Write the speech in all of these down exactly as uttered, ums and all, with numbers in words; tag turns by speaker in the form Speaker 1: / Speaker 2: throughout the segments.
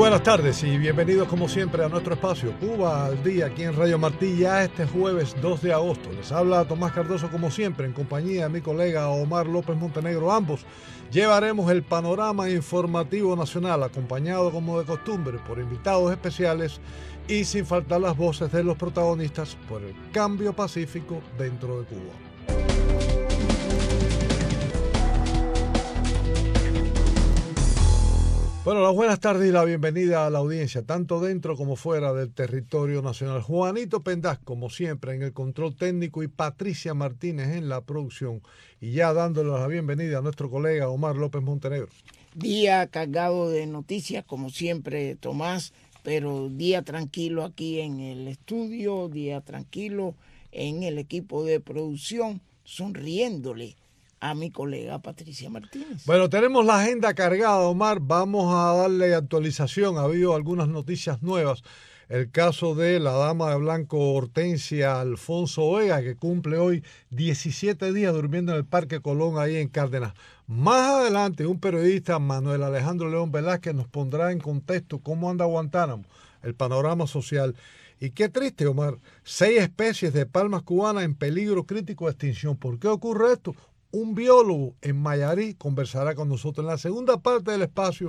Speaker 1: buenas tardes y bienvenidos como siempre a nuestro espacio Cuba al Día aquí en Radio Martí, ya este jueves dos de agosto. Les habla Tomás Cardoso como siempre en compañía de mi colega Omar López Montenegro. Ambos llevaremos el panorama informativo nacional acompañado como de costumbre por invitados especiales y sin faltar las voces de los protagonistas por el cambio pacífico dentro de Cuba. Bueno, las buenas tardes y la bienvenida a la audiencia, tanto dentro como fuera del territorio nacional. Juanito Pendaz, como siempre, en el control técnico y Patricia Martínez en la producción. Y ya dándole la bienvenida a nuestro colega Omar López Montenegro.
Speaker 2: Día cargado de noticias, como siempre, Tomás, pero día tranquilo aquí en el estudio, día tranquilo en el equipo de producción, sonriéndole a mi colega Patricia Martínez.
Speaker 1: Bueno, tenemos la agenda cargada, Omar. Vamos a darle actualización. Ha habido algunas noticias nuevas. El caso de la dama de blanco Hortensia Alfonso Vega, que cumple hoy diecisiete días durmiendo en el Parque Colón, ahí en Cárdenas. Más adelante, un periodista, Manuel Alejandro León Velázquez, nos pondrá en contexto cómo anda Guantánamo, el panorama social. Y qué triste, Omar, seis especies de palmas cubanas en peligro crítico de extinción. ¿Por qué ocurre esto? Un biólogo en Mayarí conversará con nosotros en la segunda parte del espacio.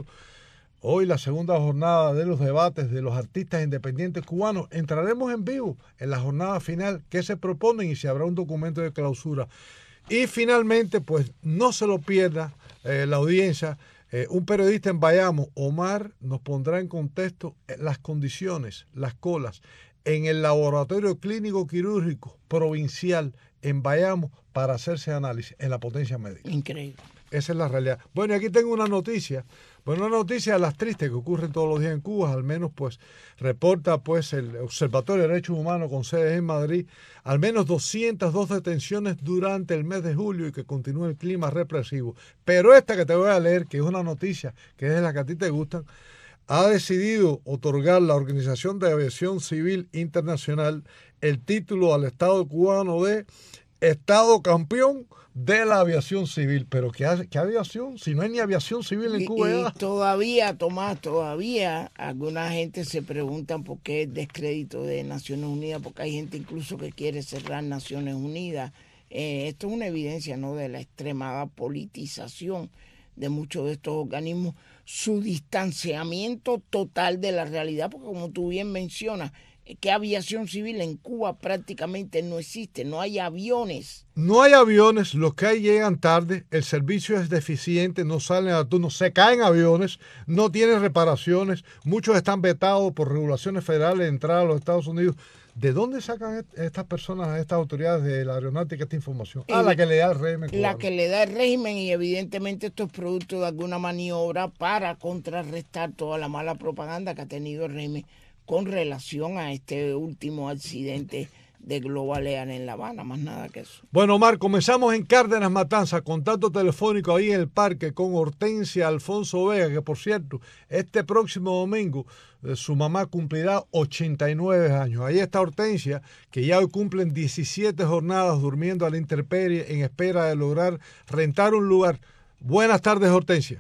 Speaker 1: Hoy la segunda jornada de los debates de los artistas independientes cubanos. Entraremos en vivo en la jornada final qué se proponen y si habrá un documento de clausura. Y finalmente, pues no se lo pierda eh, la audiencia. Eh, un periodista en Bayamo, Omar, nos pondrá en contexto las condiciones, las colas en el laboratorio clínico quirúrgico provincial en Bayamo para hacerse análisis en la potencia médica.
Speaker 2: Increíble.
Speaker 1: Esa es la realidad. Bueno, y aquí tengo una noticia. Bueno, una noticia de las tristes que ocurren todos los días en Cuba, al menos pues reporta pues el Observatorio de Derechos Humanos con sede en Madrid, al menos doscientas dos detenciones durante el mes de julio y que continúa el clima represivo. Pero esta que te voy a leer, que es una noticia que es de la que a ti te gustan, ha decidido otorgar la Organización de Aviación Civil Internacional el título al Estado cubano de Estado campeón de la aviación civil. Pero ¿qué, qué aviación? Si no hay ni aviación civil en
Speaker 2: y,
Speaker 1: Cuba.
Speaker 2: Y todavía, Tomás, todavía alguna gente se preguntan por qué el descrédito de Naciones Unidas, porque hay gente incluso que quiere cerrar Naciones Unidas. Eh, esto es una evidencia, ¿no?, de la extremada politización de muchos de estos organismos, su distanciamiento total de la realidad, porque como tú bien mencionas, que aviación civil en Cuba prácticamente no existe, no hay aviones.
Speaker 1: No hay aviones, los que hay llegan tarde, el servicio es deficiente, no salen a turno, se caen aviones, no tienen reparaciones, muchos están vetados por regulaciones federales de entrada a los Estados Unidos. ¿De dónde sacan estas personas, estas autoridades de la aeronáutica esta información? Ah, la que le da el régimen cubano.
Speaker 2: La que le da el régimen, y evidentemente esto es producto de alguna maniobra para contrarrestar toda la mala propaganda que ha tenido el régimen con relación a este último accidente de Global Air en La Habana, más nada que eso.
Speaker 1: Bueno, Omar, comenzamos en Cárdenas, Matanzas, contacto telefónico ahí en el parque con Hortensia Alfonso Vega, que por cierto, este próximo domingo eh, su mamá cumplirá ochenta y nueve años. Ahí está Hortensia, que ya hoy cumplen diecisiete jornadas durmiendo a la intemperie en espera de lograr rentar un lugar. Buenas tardes, Hortensia.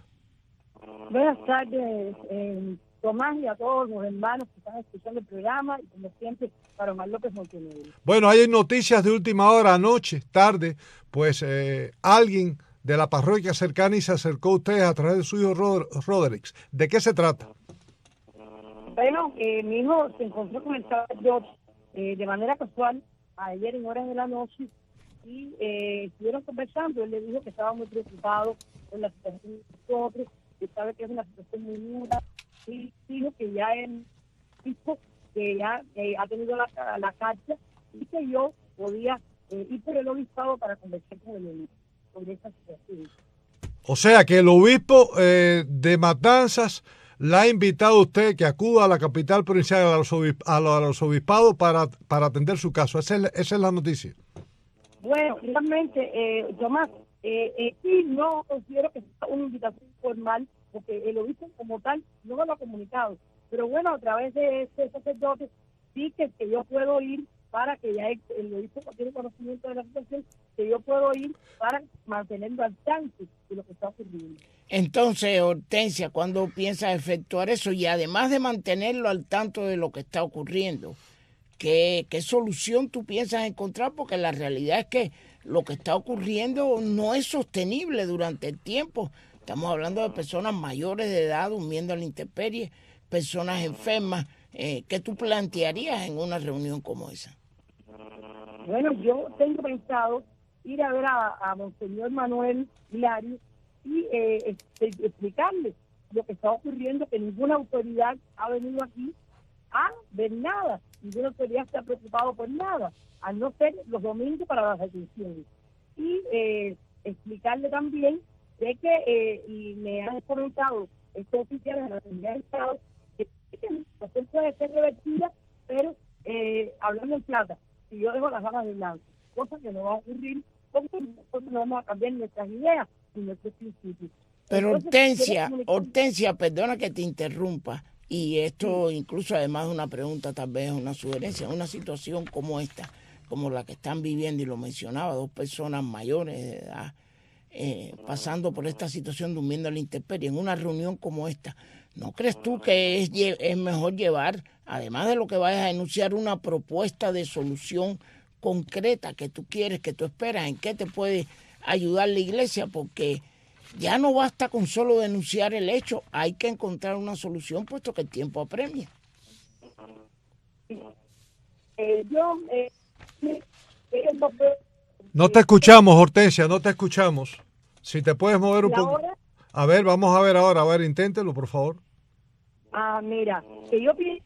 Speaker 3: Buenas tardes, eh, Tomás, y a todos los hermanos que están escuchando el programa, y como siempre, para Omar López Montenegro.
Speaker 1: Bueno, hay noticias de última hora, anoche, tarde, pues eh, alguien de la parroquia cercana y se acercó a ustedes a través de su hijo Rod- Roderick. ¿De qué se trata?
Speaker 3: Bueno, eh, mi hijo se encontró con el sacerdote eh, de manera casual ayer en horas de la noche y eh, estuvieron conversando. Él le dijo que estaba muy preocupado por la situación de nosotros, que sabe que es una situación muy dura, y dijo que ya él dijo que ya eh, ha tenido la, la carta y que yo podía eh, ir por el obispado para conversar con el obispo sobre esta situación.
Speaker 1: O sea que el obispo eh, de Matanzas la ha invitado a usted que acuda a la capital provincial, al arzobisp- al arzobispado para, para atender su caso. Esa es, esa es la noticia.
Speaker 3: Bueno, realmente, eh, Tomás, eh, eh, sí, no considero que sea una invitación formal, porque el obispo como tal no me lo ha comunicado. Pero bueno, a través de este sacerdote sí que, que yo puedo ir para que ya el, el obispo tiene conocimiento de la situación, que yo puedo ir para mantenerlo al tanto de lo que está ocurriendo.
Speaker 2: Entonces, Hortensia, ¿cuándo piensas efectuar eso? Y además de mantenerlo al tanto de lo que está ocurriendo, ¿qué, qué solución tú piensas encontrar? Porque la realidad es que lo que está ocurriendo no es sostenible durante el tiempo. Estamos hablando de personas mayores de edad durmiendo a la intemperie, personas enfermas. Eh, ¿Qué tú plantearías en una reunión como esa?
Speaker 3: Bueno, yo tengo pensado ir a ver a, a Monseñor Manuel Hilario y eh, este, explicarle lo que está ocurriendo, que ninguna autoridad ha venido aquí a ver nada, ninguna autoridad está preocupado por nada, al no ser los domingos para las detenciones. Y eh, explicarle también de que, eh, y me han comentado estos oficiales de la Seguridad del Estado, que la situación puede ser revertida, pero eh, hablando en plata, si yo dejo las ganas de blanco, cosa que no va a ocurrir, porque nosotros no vamos a cambiar nuestras ideas y nuestros principios.
Speaker 2: Pero
Speaker 3: Entonces,
Speaker 2: Hortensia,
Speaker 3: quiero comunicar-
Speaker 2: Hortensia, perdona que te interrumpa, y esto incluso además de una pregunta, tal vez una sugerencia, una situación como esta, como la que están viviendo, y lo mencionaba, dos personas mayores de edad, eh, pasando por esta situación, durmiendo a la intemperie, en una reunión como esta, ¿no crees tú que es, lle- es mejor llevar, además de lo que vayas a enunciar, una propuesta de solución concreta que tú quieres, que tú esperas, en qué te puede ayudar la iglesia? Porque ya no basta con solo denunciar el hecho, hay que encontrar una solución, puesto que el tiempo apremia.
Speaker 3: eh, yo eh, sí, ellos no pueden-
Speaker 1: No te escuchamos, Hortensia, no te escuchamos. Si te puedes mover un
Speaker 3: y
Speaker 1: poco.
Speaker 3: ahora,
Speaker 1: A ver, vamos a ver ahora. A ver, inténtelo, por favor.
Speaker 3: ah, mira, que yo pienso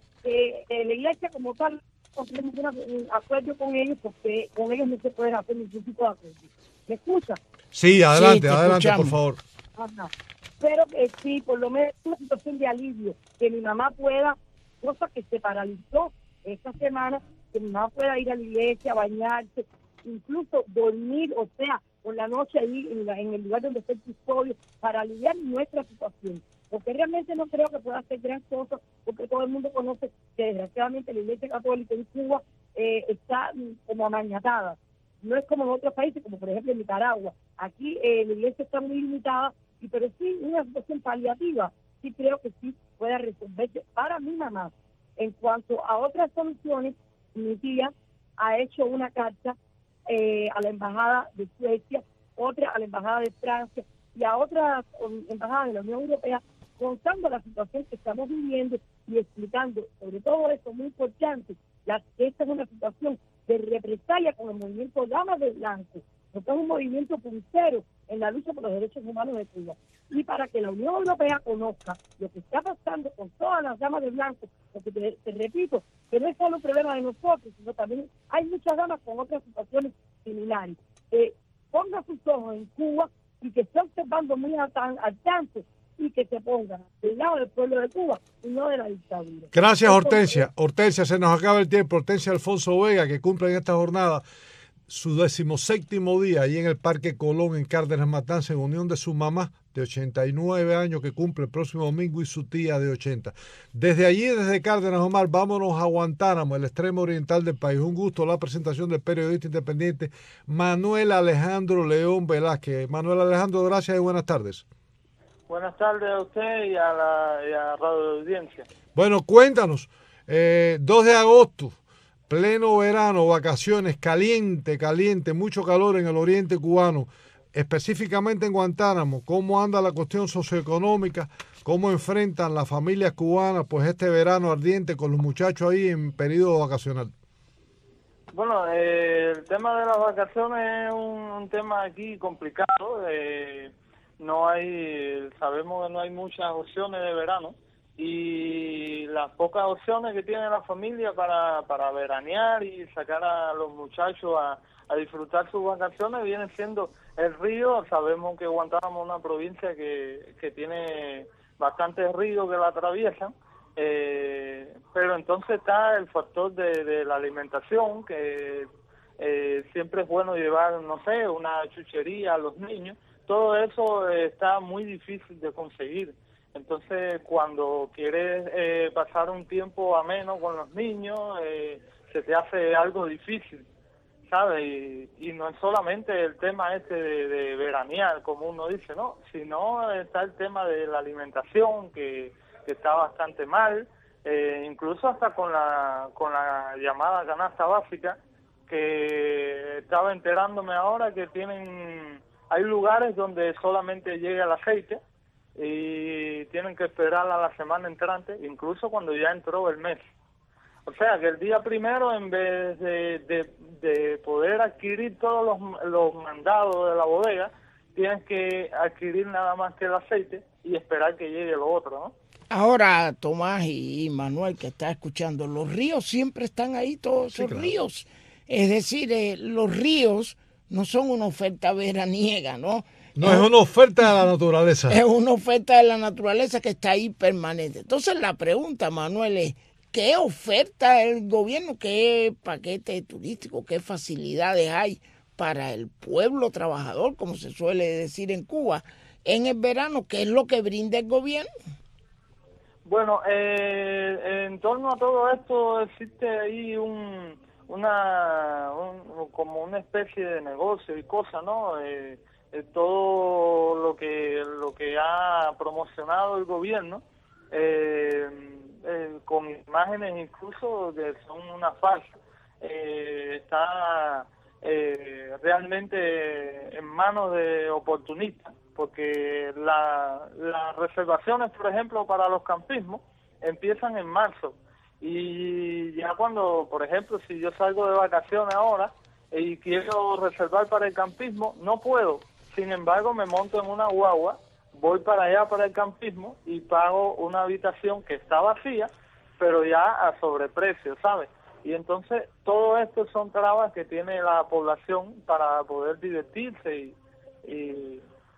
Speaker 3: que eh, la iglesia como tal no tiene ningún un acuerdo con ellos, porque con ellos no se puede hacer ningún tipo de acuerdo. ¿Me escucha?
Speaker 1: Sí, adelante,
Speaker 2: te
Speaker 1: adelante, por
Speaker 2: escuchamos.
Speaker 1: favor.
Speaker 3: Ajá. Pero que sí, por lo menos una situación de alivio, que mi mamá pueda, cosa que se paralizó esta semana, que mi mamá pueda ir a la iglesia, bañarse, incluso dormir, o sea, por la noche ahí en, la- en el lugar donde está el custodio, para aliviar nuestra situación. Porque realmente no creo que pueda hacer gran cosa, porque todo el mundo conoce que desgraciadamente la iglesia católica en Cuba eh, está mm, como amañatada. No es como en otros países, como por ejemplo en Nicaragua. Aquí eh, la iglesia está muy limitada, y pero sí una situación paliativa, sí creo que sí pueda resolverse para mi mamá. En cuanto a otras soluciones, mi tía ha hecho una carta eh, a la embajada de Suecia, otra a la embajada de Francia y a otras um, embajadas de la Unión Europea, contando la situación que estamos viviendo y explicando sobre todo eso muy importante, la, que esta es una situación de represalia con el movimiento Damas de Blanco, porque es un movimiento puntero en la lucha por los derechos humanos de Cuba. Y para que la Unión Europea conozca lo que está pasando con todas las damas de blanco, porque te, te repito, que no es solo un problema de nosotros, sino también hay muchas damas con otras situaciones similares. Eh, ponga sus ojos en Cuba y que esté observando muy al, tan- al tanto, y que se pongan del lado del pueblo de Cuba y no de la dictadura.
Speaker 1: Gracias,
Speaker 3: Eso,
Speaker 1: Hortensia. Hortensia, se nos acaba el tiempo. Hortensia Alfonso Vega, que cumple en esta jornada su decimoséptimo día ahí en el Parque Colón, en Cárdenas Matanza, en unión de su mamá de ochenta y nueve años, que cumple el próximo domingo, y su tía de ochenta. Desde allí, desde Cárdenas, Omar, vámonos a Guantánamo, el extremo oriental del país. Un gusto la presentación del periodista independiente Manuel Alejandro León Velázquez. Manuel Alejandro, gracias y buenas tardes.
Speaker 4: Buenas tardes a usted y a la, y a Radio Audiencia.
Speaker 1: Bueno, cuéntanos, eh, dos de agosto, pleno verano, vacaciones, caliente, caliente, mucho calor en el oriente cubano, específicamente en Guantánamo. ¿Cómo anda la cuestión socioeconómica? ¿Cómo enfrentan las familias cubanas pues este verano ardiente con los muchachos ahí en periodo vacacional?
Speaker 4: Bueno, eh, el tema de las vacaciones es un, un tema aquí complicado. Eh, no hay, sabemos que no hay muchas opciones de verano, y las pocas opciones que tiene la familia para, para veranear y sacar a los muchachos a, a disfrutar sus vacaciones vienen siendo el río. Sabemos que Guantánamo es una provincia que, que tiene bastantes ríos que la atraviesan, eh, pero entonces está el factor de, de la alimentación, que eh, siempre es bueno llevar, no sé, una chuchería a los niños. Todo eso eh, está muy difícil de conseguir. Entonces, cuando quieres eh, pasar un tiempo ameno con los niños, eh, se te hace algo difícil. ¿sabes? Y, y no es solamente el tema este de, de veranear, como uno dice, ¿no? Sino está el tema de la alimentación, que, que está bastante mal, eh, incluso hasta con la, con la llamada canasta básica, que estaba enterándome ahora que tienen, hay lugares donde solamente llega el aceite y tienen que esperar a la semana entrante, incluso cuando ya entró el mes. O sea, que el día primero, en vez de, de, de poder adquirir todos los, los mandados de la bodega, tienes que adquirir nada más que el aceite y esperar que llegue lo otro, ¿no?
Speaker 2: Ahora, Tomás y Manuel, que está escuchando, los ríos siempre están ahí, todos
Speaker 1: Sí,
Speaker 2: esos
Speaker 1: claro.
Speaker 2: ríos. Es decir, eh, los ríos no son una oferta veraniega, ¿no?
Speaker 1: No es una oferta de la naturaleza.
Speaker 2: Es una oferta de la naturaleza que está ahí permanente. Entonces la pregunta, Manuel, es ¿qué oferta el gobierno, qué paquete turístico, qué facilidades hay para el pueblo trabajador, como se suele decir en Cuba, en el verano? ¿Qué es lo que brinda el gobierno?
Speaker 4: Bueno, eh, en torno a todo esto existe ahí un, una, un, como una especie de negocio y cosa, ¿no? Eh, eh, todo lo que lo que ha promocionado el gobierno, eh, eh, con imágenes incluso que son una farsa, eh, está eh, realmente en manos de oportunistas, porque la, las reservaciones, por ejemplo, para los campismos empiezan en marzo, y ya cuando, por ejemplo, si yo salgo de vacaciones ahora y quiero reservar para el campismo, no puedo. Sin embargo, me monto en una guagua, voy para allá para el campismo y pago una habitación que está vacía, pero ya a sobreprecio, ¿sabes? Y entonces todo esto son trabas que tiene la población para poder divertirse y, y,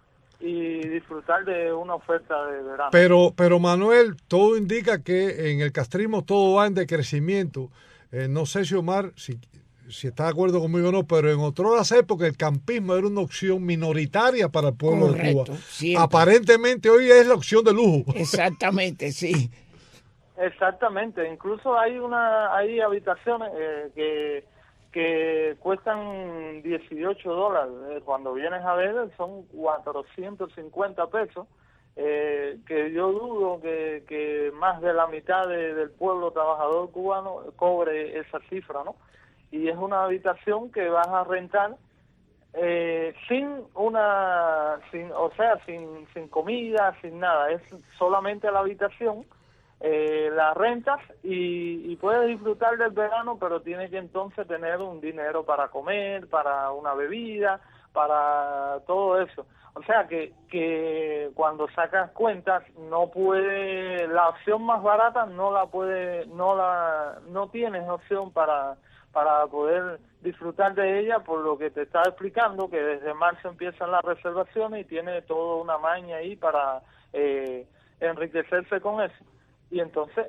Speaker 4: y disfrutar de una oferta de verano.
Speaker 1: Pero, pero Manuel, todo indica que en el castrismo todo va en decrecimiento. Eh, no sé si Omar, si, si está de acuerdo conmigo o no, pero en otras épocas el campismo era una opción minoritaria para el pueblo
Speaker 2: Correcto,
Speaker 1: de Cuba.
Speaker 2: siempre.
Speaker 1: Aparentemente hoy es la opción de lujo.
Speaker 2: Exactamente, sí.
Speaker 4: Exactamente, incluso hay una hay habitaciones eh, que que cuestan dieciocho dólares, eh, cuando vienes a ver son cuatrocientos cincuenta pesos, eh, que yo dudo que, que más de la mitad de, del pueblo trabajador cubano cobre esa cifra, ¿no? Y es una habitación que vas a rentar eh, sin una, sin, o sea, sin, sin comida, sin nada, es solamente la habitación. Eh, la rentas y, y puedes disfrutar del verano, pero tienes que entonces tener un dinero para comer, para una bebida, para todo eso. O sea que, que cuando sacas cuentas no puede, la opción más barata no la puede, no la, no tienes opción para, para poder disfrutar de ella, por lo que te estaba explicando, que desde marzo empiezan las reservaciones y tiene toda una maña ahí para eh, enriquecerse con eso. Y entonces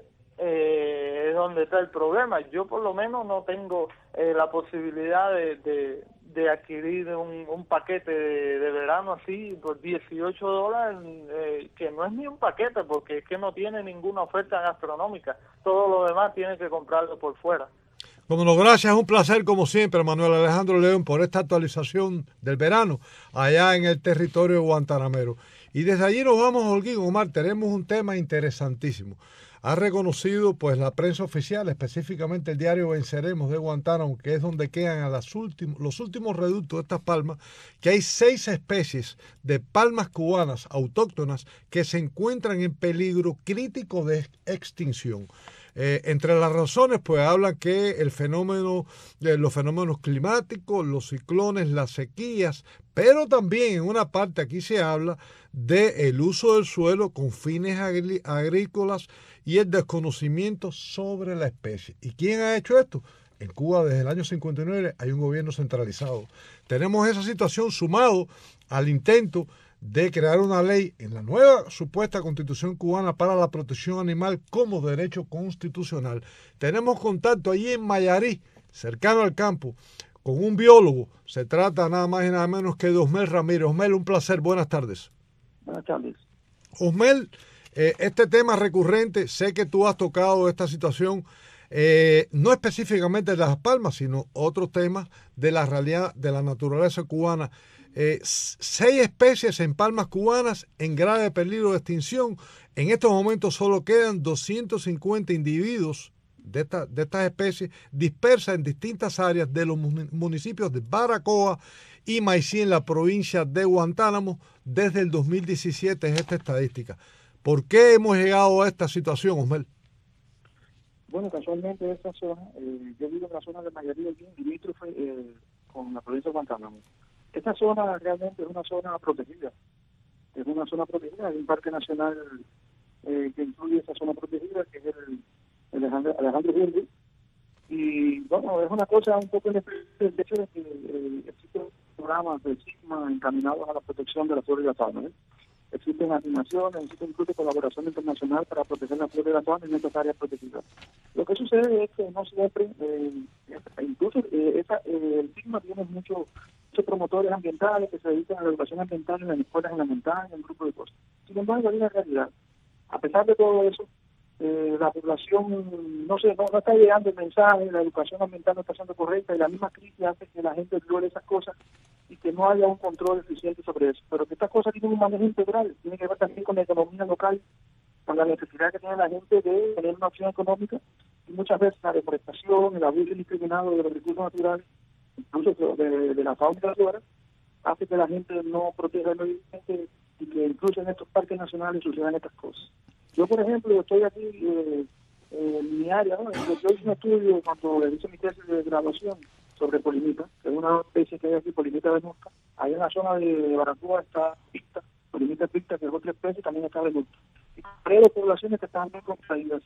Speaker 4: eh, es donde está el problema. Yo por lo menos no tengo eh, la posibilidad de, de, de adquirir un, un paquete de, de verano así por dieciocho dólares, eh, que no es ni un paquete, porque es que no tiene ninguna oferta gastronómica. Todo lo demás tiene que comprarlo por fuera.
Speaker 1: Como no, gracias, es un placer como siempre, Manuel Alejandro León, por esta actualización del verano allá en el territorio guantanamero. Y desde allí nos vamos a Holguín. Omar, tenemos un tema interesantísimo. Ha reconocido pues la prensa oficial, específicamente el diario Venceremos de Guantánamo, que es donde quedan a las últimos, los últimos reductos de estas palmas, que hay seis especies de palmas cubanas autóctonas que se encuentran en peligro crítico de extinción. Eh, entre las razones, pues hablan que el fenómeno, eh, los fenómenos climáticos, los ciclones, las sequías, pero también en una parte aquí se habla del uso del suelo con fines agri- agrícolas y el desconocimiento sobre la especie. ¿Y quién ha hecho esto? En Cuba desde el año cincuenta y nueve hay un gobierno centralizado. Tenemos esa situación sumado al intento de crear una ley en la nueva supuesta Constitución cubana para la protección animal como derecho constitucional. Tenemos contacto allí en Mayarí, cercano al campo, con un biólogo. Se trata nada más y nada menos que de Osmel Ramírez. Osmel, un placer. Buenas tardes.
Speaker 5: Buenas tardes.
Speaker 1: Osmel, eh, este tema recurrente, sé que tú has tocado esta situación eh, no específicamente de Las Palmas, sino otros temas de la realidad de la naturaleza cubana. Eh, seis especies en palmas cubanas en grave peligro de extinción. En estos momentos solo quedan doscientos cincuenta individuos de, esta, de estas especies dispersas en distintas áreas de los municipios de Baracoa y Maicí en la provincia de Guantánamo desde el dos mil diecisiete es esta estadística. ¿Por qué hemos llegado a esta situación, Osmel?
Speaker 5: Bueno, casualmente esa zona, eh, yo vivo en la zona de mayoría aquí, limítrofe eh, con la provincia de Guantánamo. Esta zona realmente es una zona protegida, es una zona protegida, hay un parque nacional eh, que incluye esa zona protegida, que es el, el Alejandro, Alejandro Gurgel. Y bueno, es una cosa un poco inexplicable el hecho de que eh, existen programas de SIGMA encaminados a la protección de la flora y la fauna, ¿eh? Existen asignaciones, existe incluso colaboración internacional para proteger la flora y la fauna en estas áreas protegidas. Lo que sucede es que no siempre, eh, incluso eh, esa, eh, el SIGMA tiene muchos muchos promotores ambientales que se dedican a la educación ambiental en las escuelas en la montaña, en un grupo de cosas. Sin embargo, hay una realidad. A pesar de todo eso, eh, la población no, se, no, no está llegando el mensaje, la educación ambiental no está siendo correcta y la misma crisis hace que la gente ignore esas cosas y que no haya un control eficiente sobre eso. Pero que estas cosas tienen un manejo integral, tiene que ver también con la economía local, con la necesidad que tiene la gente de tener una opción económica y muchas veces la deforestación, el abuso indiscriminado de los recursos naturales, incluso de, de la fauna y la flora, hace que la gente no proteja el medio ambiente y que incluso en estos parques nacionales sucedan estas cosas. Yo, por ejemplo, estoy aquí eh, eh, en mi área, ¿no? Yo hice un estudio cuando hice mi tesis de graduación sobre polimita, que es una especie que hay aquí, polimita de mosca. Ahí en la zona de Baracoa está picta, polimita picta, que es otra especie, también está de mosca. Y tres poblaciones que están muy contraídas.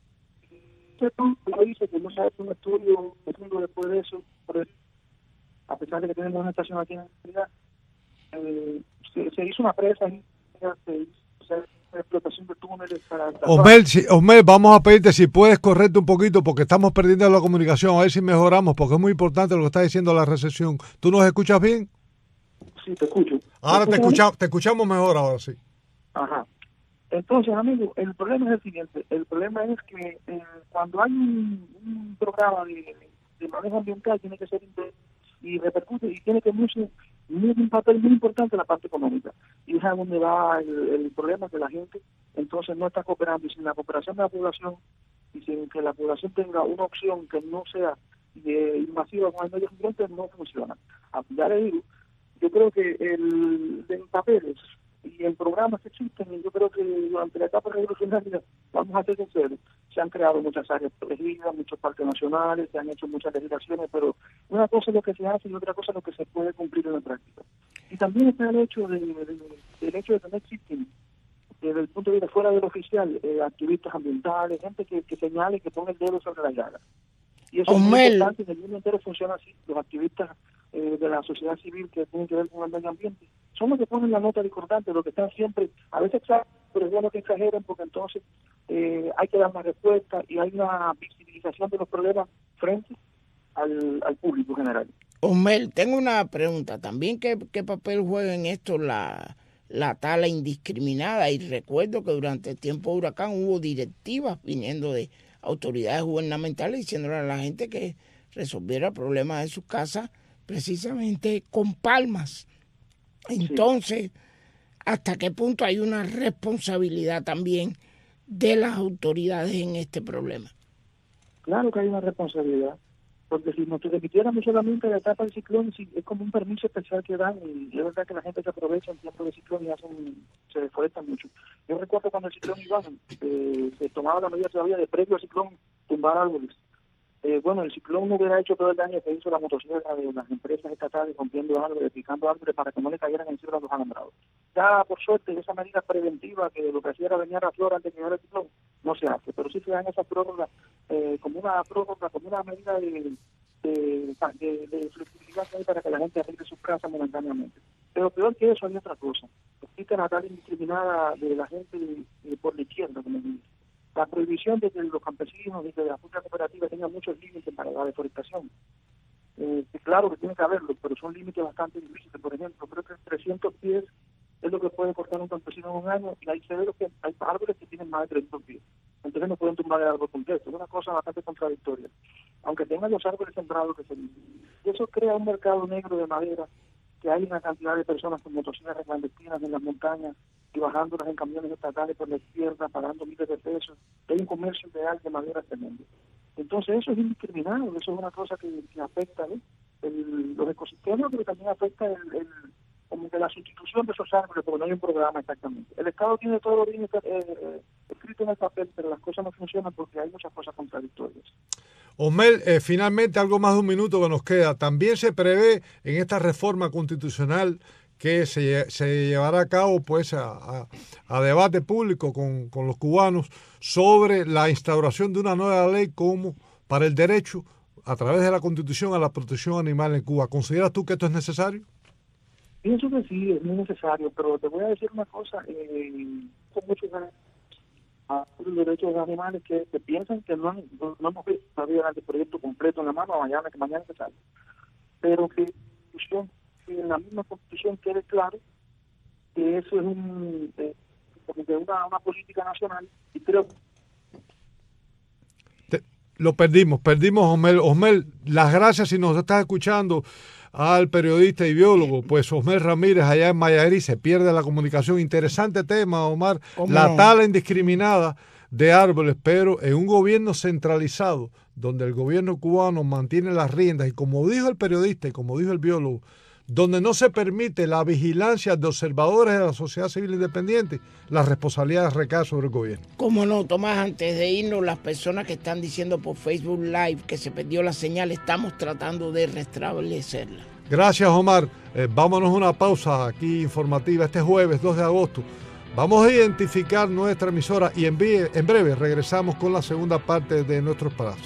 Speaker 5: Yo hice que no se ha hecho un estudio profundo después de eso, por eso, a pesar de que tenemos una estación aquí en la ciudad, eh, se, se hizo una presa, se hizo, o sea, una explotación de túneles para...
Speaker 1: Osmel, si, Osmel, vamos a pedirte si puedes correrte un poquito porque estamos perdiendo la comunicación, a ver si mejoramos, porque es muy importante lo que está diciendo la recesión. ¿Tú nos escuchas bien?
Speaker 5: Sí, te escucho.
Speaker 1: Ahora te, escucha, te escuchamos mejor, ahora sí.
Speaker 5: Ajá. Entonces, amigo, el problema es el siguiente. El problema es que eh, cuando hay un, un programa de, de manejo ambiental, tiene que ser y repercute y tiene que mucho muy, un papel muy importante en la parte económica. Y es a donde va el, el problema, que la gente entonces no está cooperando. Y sin la cooperación de la población y sin que la población tenga una opción que no sea de invasiva con el medio ambiente, no funciona. Ya le digo, yo creo que el en papeles y en programas que existen, yo creo que durante la etapa revolucionaria, vamos a ser sinceros, se han creado muchas áreas protegidas, muchos parques nacionales, se han hecho muchas legislaciones, pero una cosa es lo que se hace y otra cosa es lo que se puede cumplir en la práctica. Y también está el hecho de, de, el hecho de que no existen, desde el punto de vista fuera del oficial, eh, activistas ambientales, gente que, que señale, que pone el dedo sobre la llaga. Y eso Omel. Es muy importante, en el mundo entero funciona así, los activistas eh, de la sociedad civil que tienen que ver con el medio ambiente, son los que ponen la nota discordante, los que están siempre, a veces exageran, pero es bueno que exageren porque entonces eh, hay que dar más respuesta y hay una visibilización de los problemas frente al, al público general.
Speaker 2: Osmel, tengo una pregunta, también ¿qué, qué papel juega en esto la, la tala indiscriminada? Y recuerdo que durante el tiempo de huracán hubo directivas viniendo de autoridades gubernamentales diciéndole a la gente que resolviera problemas de sus casas precisamente con palmas. Entonces, ¿hasta qué punto hay una responsabilidad también de las autoridades en este problema?
Speaker 5: Claro que hay una responsabilidad, porque si nos remitiéramos solamente a la etapa del ciclón, es como un permiso especial que dan, y es verdad que la gente se aprovecha en tiempo de ciclón y hacen, se deforestan mucho. Yo recuerdo cuando el ciclón iba, eh, se tomaba la medida todavía de previo al ciclón tumbar árboles. Eh, bueno, el ciclón no hubiera hecho todo el daño que hizo la motosierra de las empresas estatales rompiendo árboles, picando árboles para que no le cayeran encima los alambrados. Ya, por suerte, esa medida preventiva que lo que hacía era venir a la flora antes de llegar el ciclón, no se hace, pero sí se dan esas prórrogas eh, como una prórroga, como una medida de, de, de, de flexibilidad para que la gente arregle sus casas momentáneamente. Pero peor que eso hay otra cosa. Existe la tala indiscriminada de la gente eh, por la izquierda, como dice. La prohibición de que los campesinos y que la Junta Cooperativa tengan muchos límites para la deforestación. Eh, claro que tiene que haberlo, pero son límites bastante difíciles. Por ejemplo, creo que trescientos pies es lo que puede cortar un campesino en un año, y hay severos que hay árboles que tienen más de trescientos pies. entonces no pueden tumbar el árbol completo. Es una cosa bastante contradictoria. Aunque tengan los árboles sembrados que se dicen. Y eso crea un mercado negro de madera, que hay una cantidad de personas con motosierras clandestinas en las montañas y bajándolas en camiones estatales por la izquierda, pagando miles de pesos. Hay un comercio ilegal de madera tremendo. Entonces eso es indiscriminado, eso es una cosa que, que afecta, ¿no?, el, los ecosistemas, pero también afecta el, el, como que la sustitución de esos árboles, porque no hay un programa exactamente. El Estado tiene todo bien eh, escrito en el papel, pero las cosas no funcionan porque hay muchas cosas contradictorias.
Speaker 1: Osmel, eh, finalmente algo más de un minuto que nos queda. También se prevé en esta reforma constitucional que se, se llevará a cabo pues a, a, a debate público con, con los cubanos sobre la instauración de una nueva ley como para el derecho a través de la Constitución a la protección animal en Cuba. ¿Consideras tú que esto es necesario?
Speaker 5: Pienso que sí, es muy necesario, pero te voy a decir una cosa, eh, con muchos a los derechos de los animales que, que piensan que no, han, no, no hemos visto todavía el proyecto completo en la mano, mañana que mañana que sale, pero que, que en la misma Constitución quede claro que eso es un eh, de una, una política nacional, y creo
Speaker 1: Te, lo perdimos, perdimos Osmel. Osmel, las gracias si nos estás escuchando al periodista y biólogo, pues Osmel Ramírez allá en Mayarí. Se pierde la comunicación. Interesante tema, Omar, la no? tala indiscriminada de árboles, pero en un gobierno centralizado, donde el gobierno cubano mantiene las riendas, y como dijo el periodista y como dijo el biólogo, donde no se permite la vigilancia de observadores de la sociedad civil independiente, la responsabilidad recae sobre el gobierno.
Speaker 2: Cómo no, Tomás, antes de irnos, las personas que están diciendo por Facebook Live que se perdió la señal, estamos tratando de restablecerla.
Speaker 1: Gracias, Omar. Eh, vámonos a una pausa aquí informativa este jueves dos de agosto. Vamos a identificar nuestra emisora y en, en breve regresamos con la segunda parte de nuestro espacio.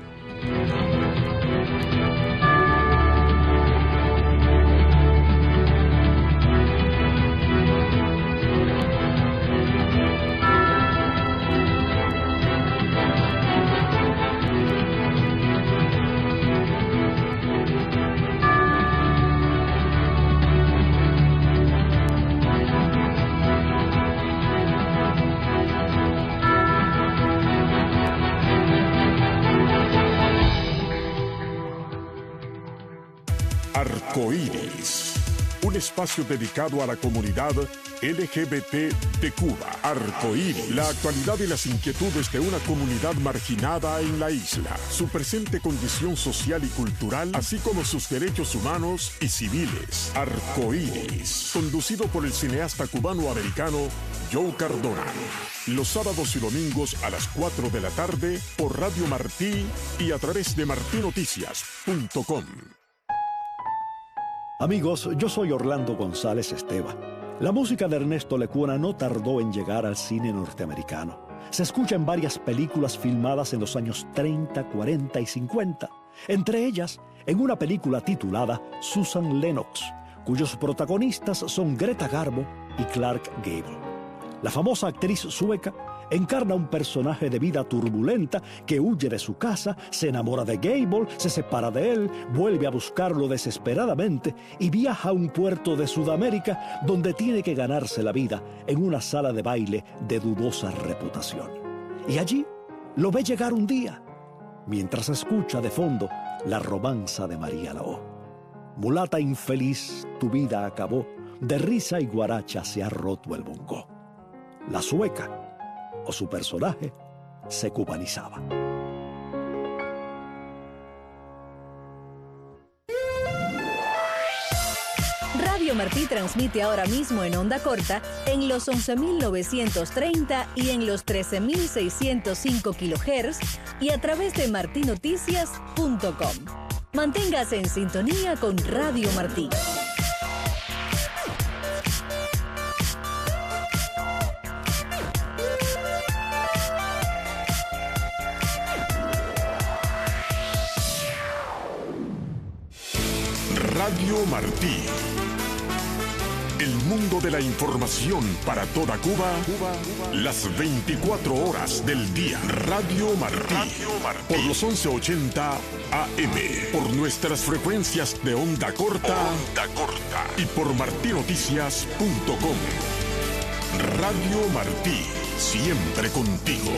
Speaker 6: Arcoíris, un espacio dedicado a la comunidad L G B T de Cuba. Arcoíris, la actualidad y las inquietudes de una comunidad marginada en la isla, su presente condición social y cultural, así como sus derechos humanos y civiles. Arcoíris, conducido por el cineasta cubano-americano Joe Cardona. Los sábados y domingos a las cuatro de la tarde por Radio Martí y a través de martí noticias punto com.
Speaker 7: Amigos, yo soy Orlando González Esteva. La música de Ernesto Lecuona no tardó en llegar al cine norteamericano. Se escucha en varias películas filmadas en los años treinta, cuarenta y cincuenta. Entre ellas, en una película titulada Susan Lennox, cuyos protagonistas son Greta Garbo y Clark Gable. La famosa actriz sueca encarna un personaje de vida turbulenta que huye de su casa, se enamora de Gable, se separa de él, vuelve a buscarlo desesperadamente y viaja a un puerto de Sudamérica donde tiene que ganarse la vida en una sala de baile de dudosa reputación. Y allí lo ve llegar un día, mientras escucha de fondo la romanza de María Lao. Mulata infeliz, tu vida acabó, de risa y guaracha se ha roto el bongo. La sueca, o su personaje, se cubanizaba.
Speaker 8: Radio Martí transmite ahora mismo en onda corta en los once mil novecientos treinta y en los trece mil seiscientos cinco kilohertz y a través de martí noticias punto com. Manténgase en sintonía con Radio Martí.
Speaker 6: Radio Martí. El mundo de la información para toda Cuba, Cuba, Cuba. Las veinticuatro horas del día. Radio Martí. Radio Martí. Por los once ochenta A M. Por nuestras frecuencias de onda corta. Onda corta. Y por martí noticias punto com. Radio Martí. siempre contigo.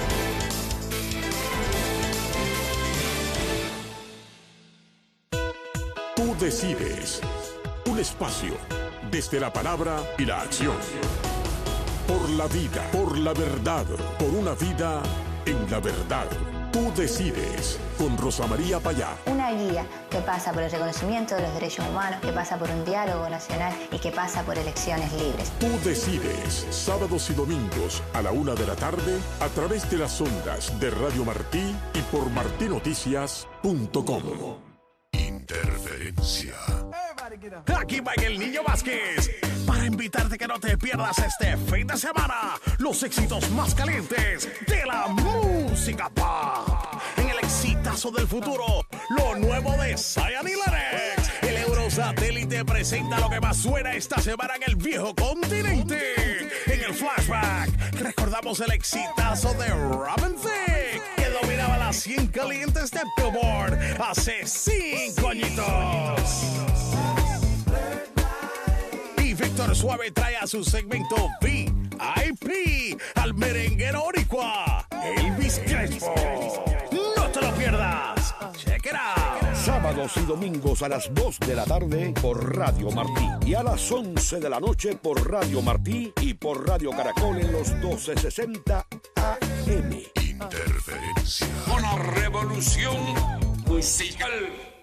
Speaker 6: Tú decides. Un espacio desde la palabra y la acción. Por la vida, por la verdad, por una vida en la verdad. Tú decides, con Rosa María Payá.
Speaker 9: Una guía que pasa por el reconocimiento de los derechos humanos, que pasa por un diálogo nacional y que pasa por elecciones libres.
Speaker 6: Tú decides, sábados y domingos a la una de la tarde, a través de las ondas de Radio Martí y por martí noticias punto com. Interferencia.
Speaker 10: Aquí va el Niño Vázquez para invitarte que no te pierdas este fin de semana los éxitos más calientes de la música pop. En el exitazo del futuro, lo nuevo de Zion y Lennox. El Eurosatélite presenta lo que más suena esta semana en el viejo continente. En el flashback, recordamos el exitazo de Robin Thicke, que dominaba las cien calientes de Billboard hace cinco añitos. Víctor Suave trae a su segmento V I P al merenguero boricua, Elvis Crespo. No te lo pierdas. Check it out.
Speaker 11: Sábados y domingos a las dos de la tarde por Radio Martí y a las once de la noche por Radio Martí y por Radio Caracol en los doce sesenta A M.
Speaker 6: Interferencia.
Speaker 10: Una revolución musical.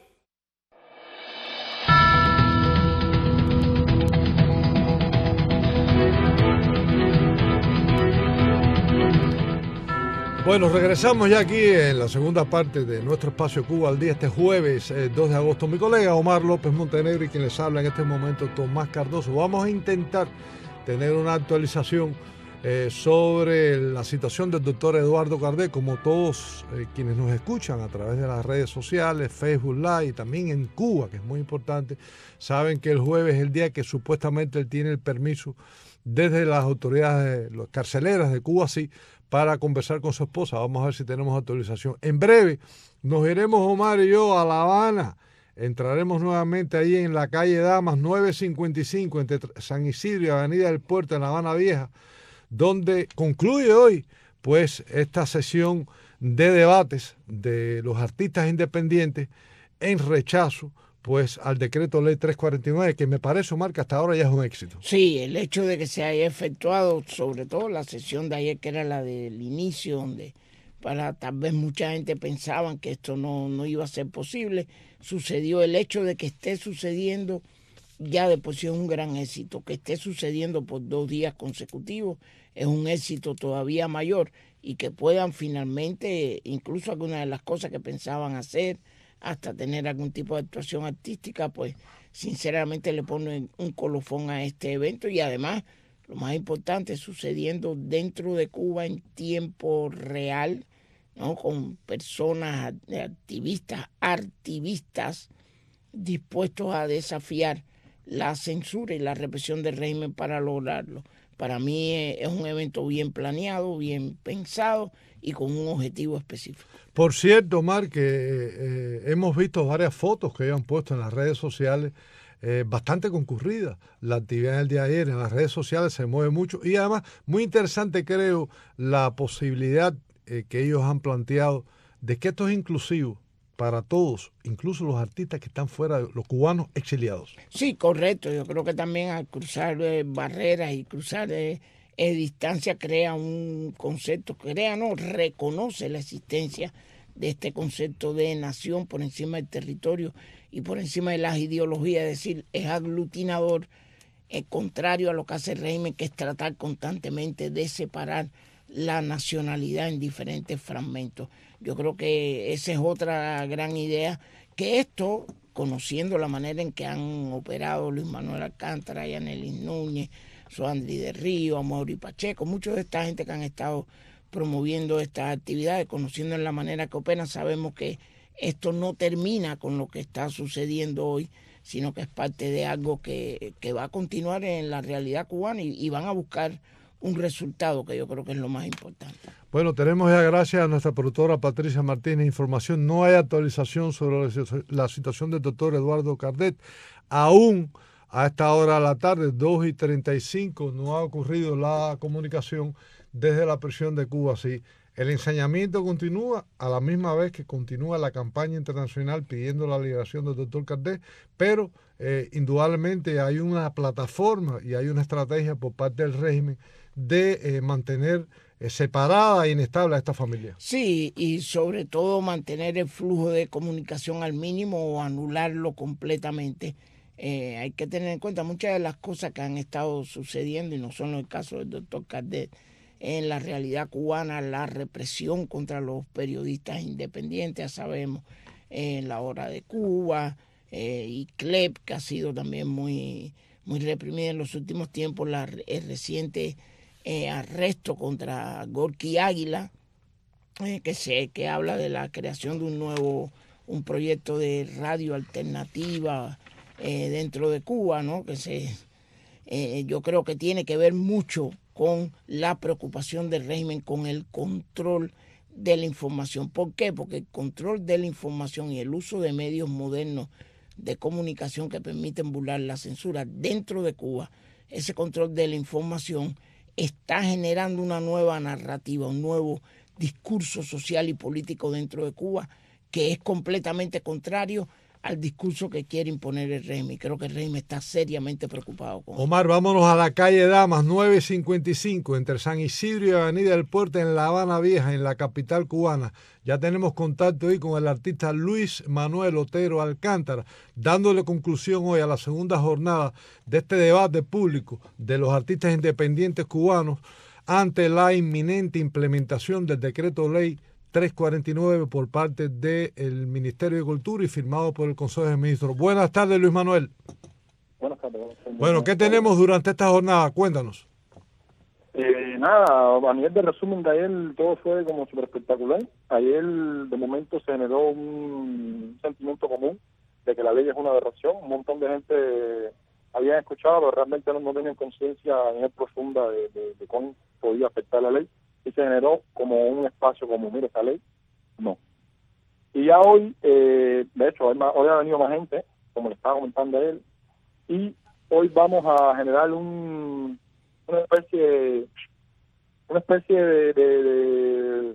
Speaker 1: Bueno, regresamos ya aquí en la segunda parte de nuestro espacio Cuba al día, este jueves eh, dos de agosto. Mi colega Omar López Montenegro y quien les habla en este momento, Tomás Cardoso. Vamos a intentar tener una actualización eh, sobre la situación del doctor Eduardo Cardet, como todos eh, quienes nos escuchan a través de las redes sociales, Facebook Live y también en Cuba, que es muy importante. Saben que el jueves es el día que supuestamente él tiene el permiso desde las autoridades las carceleras de Cuba, sí, para conversar con su esposa. Vamos a ver si tenemos actualización. En breve nos iremos Omar y yo a La Habana. Entraremos nuevamente ahí en la calle Damas nueve cincuenta y cinco entre San Isidro y Avenida del Puerto en La Habana Vieja, donde concluye hoy pues esta sesión de debates de los artistas independientes en rechazo pues al decreto ley trescientos cuarenta y nueve, que me parece, Omar, que hasta ahora ya es un éxito.
Speaker 2: Sí, el hecho de que se haya efectuado, sobre todo la sesión de ayer, que era la del inicio, donde para tal vez mucha gente pensaban que esto no, no iba a ser posible, sucedió. El hecho de que esté sucediendo ya de por sí es un gran éxito. Que esté sucediendo por dos días consecutivos es un éxito todavía mayor, y que puedan finalmente, incluso algunas de las cosas que pensaban hacer, hasta tener algún tipo de actuación artística, pues sinceramente le ponen un colofón a este evento. Y además, lo más importante, sucediendo dentro de Cuba en tiempo real, ¿no? Con personas, activistas, artivistas dispuestos a desafiar la censura y la represión del régimen para lograrlo. Para mí es un evento bien planeado, bien pensado y con un objetivo específico.
Speaker 1: Por cierto, Omar, que eh, hemos visto varias fotos que hayan puesto en las redes sociales, eh, bastante concurrida la actividad del día de ayer. En las redes sociales se mueve mucho y además muy interesante, creo, la posibilidad eh, que ellos han planteado de que esto es inclusivo para todos, incluso los artistas que están fuera, los cubanos exiliados.
Speaker 2: Sí, correcto. Yo creo que también al cruzar eh, barreras y cruzar eh, eh, distancia crea un concepto, crea, no, reconoce la existencia de este concepto de nación por encima del territorio y por encima de las ideologías. Es decir, es aglutinador, es contrario a lo que hace el régimen, que es tratar constantemente de separar la nacionalidad en diferentes fragmentos. Yo creo que esa es otra gran idea, que esto, conociendo la manera en que han operado Luis Manuel Alcántara, Yanelis Núñez, Soandri de Río, Amaury Pacheco, muchos de esta gente que han estado promoviendo estas actividades, conociendo la manera que operan, sabemos que esto no termina con lo que está sucediendo hoy, sino que es parte de algo que, que va a continuar en la realidad cubana y, y van a buscar un resultado, que yo creo que es lo más importante.
Speaker 1: Bueno, tenemos ya, gracias a nuestra productora Patricia Martínez, información. No hay actualización sobre la situación del doctor Eduardo Cardet. Aún a esta hora de la tarde, dos y treinta y cinco, no ha ocurrido la comunicación desde la prisión de Cuba, sí. El ensañamiento continúa a la misma vez que continúa la campaña internacional pidiendo la liberación del doctor Cardés, pero eh, indudablemente hay una plataforma y hay una estrategia por parte del régimen de eh, mantener eh, separada e inestable a esta familia.
Speaker 2: Sí, y sobre todo mantener el flujo de comunicación al mínimo o anularlo completamente. Eh, hay que tener en cuenta muchas de las cosas que han estado sucediendo, y no son el caso del doctor Cardés, en la realidad cubana, la represión contra los periodistas independientes, ya sabemos, en la hora de Cuba, eh, y C L E P, que ha sido también muy, muy reprimida en los últimos tiempos, la, el reciente eh, arresto contra Gorky Águila, eh, que, se, que habla de la creación de un nuevo, un proyecto de radio alternativa eh, dentro de Cuba, ¿no? Que se, eh, yo creo que tiene que ver mucho con la preocupación del régimen con el control de la información. ¿Por qué? Porque el control de la información y el uso de medios modernos de comunicación que permiten burlar la censura dentro de Cuba, ese control de la información está generando una nueva narrativa, un nuevo discurso social y político dentro de Cuba que es completamente contrario al discurso que quiere imponer el régimen. Creo que el régimen está seriamente preocupado con
Speaker 1: Omar,
Speaker 2: eso.
Speaker 1: Vámonos a la calle Damas, nueve cincuenta y cinco, entre San Isidro y Avenida del Puerto, en La Habana Vieja, en la capital cubana. Ya tenemos contacto hoy con el artista Luis Manuel Otero Alcántara, dándole conclusión hoy a la segunda jornada de este debate público de los artistas independientes cubanos ante la inminente implementación del decreto ley trescientos cuarenta y nueve por parte del Ministerio de Cultura y firmado por el Consejo de Ministros. Buenas tardes, Luis Manuel.
Speaker 5: Buenas tardes.
Speaker 1: Bueno, ¿qué tenemos durante esta jornada? Cuéntanos.
Speaker 5: Eh, nada, a nivel de resumen de ayer todo fue como súper espectacular. Ayer de momento se generó un sentimiento común de que la ley es una aberración. Un montón de gente había escuchado, pero realmente no, no tenían conciencia a nivel profunda de, de, de cómo podía afectar la ley. Y se generó como un espacio como, mira, esta ley, no. Y ya hoy, eh, de hecho, hoy, hoy ha venido más gente, como le estaba comentando a él, y hoy vamos a generar un, una especie una especie de, de, de,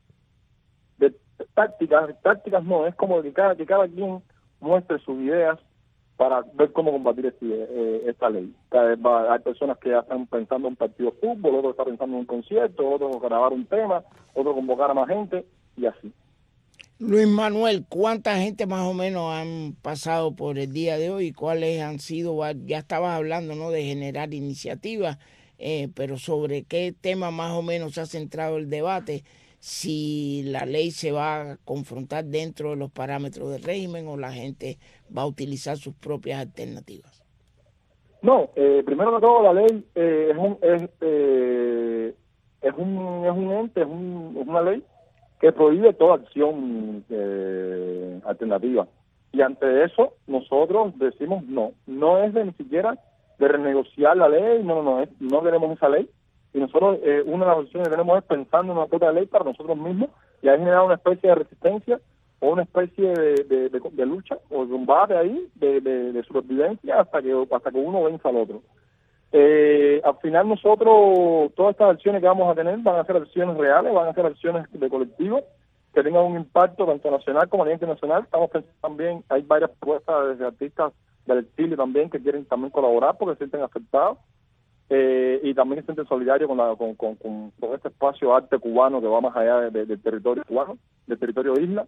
Speaker 5: de tácticas, tácticas no, es como que cada, que cada quien muestre sus ideas para ver cómo combatir este, eh, esta ley. Hay personas que ya están pensando en un partido de fútbol, otros están pensando en un concierto, otros grabar un tema, otros convocar a más gente, y así.
Speaker 2: Luis Manuel, ¿cuánta gente más o menos han pasado por el día de hoy? ¿Cuáles han sido? Ya estabas hablando, ¿no?, de generar iniciativas, eh, pero ¿sobre qué tema más o menos se ha centrado el debate? Si la ley se va a confrontar dentro de los parámetros del régimen o la gente va a utilizar sus propias alternativas.
Speaker 5: No, eh, primero de todo la ley eh, es un es, eh, es un es un ente, es, un, es una ley que prohíbe toda acción eh, alternativa. Y ante eso nosotros decimos no, no es de ni siquiera de renegociar la ley, no, no, no, es, no queremos esa ley. Y nosotros, eh, una de las opciones que tenemos es pensando en una propia ley para nosotros mismos, y ha generado una especie de resistencia o una especie de, de, de, de lucha o de combate ahí, de, de, de supervivencia hasta que hasta que uno venza al otro. Eh, al final nosotros, todas estas acciones que vamos a tener van a ser acciones reales, van a ser acciones de colectivo, que tengan un impacto tanto nacional como a nivel internacional. Estamos pensando también, hay varias propuestas desde artistas del Chile también que quieren también colaborar porque se sienten afectados. Eh, y también se siente solidario con, la, con, con, con, con este espacio arte cubano que va más allá de, de, del territorio cubano, del territorio isla.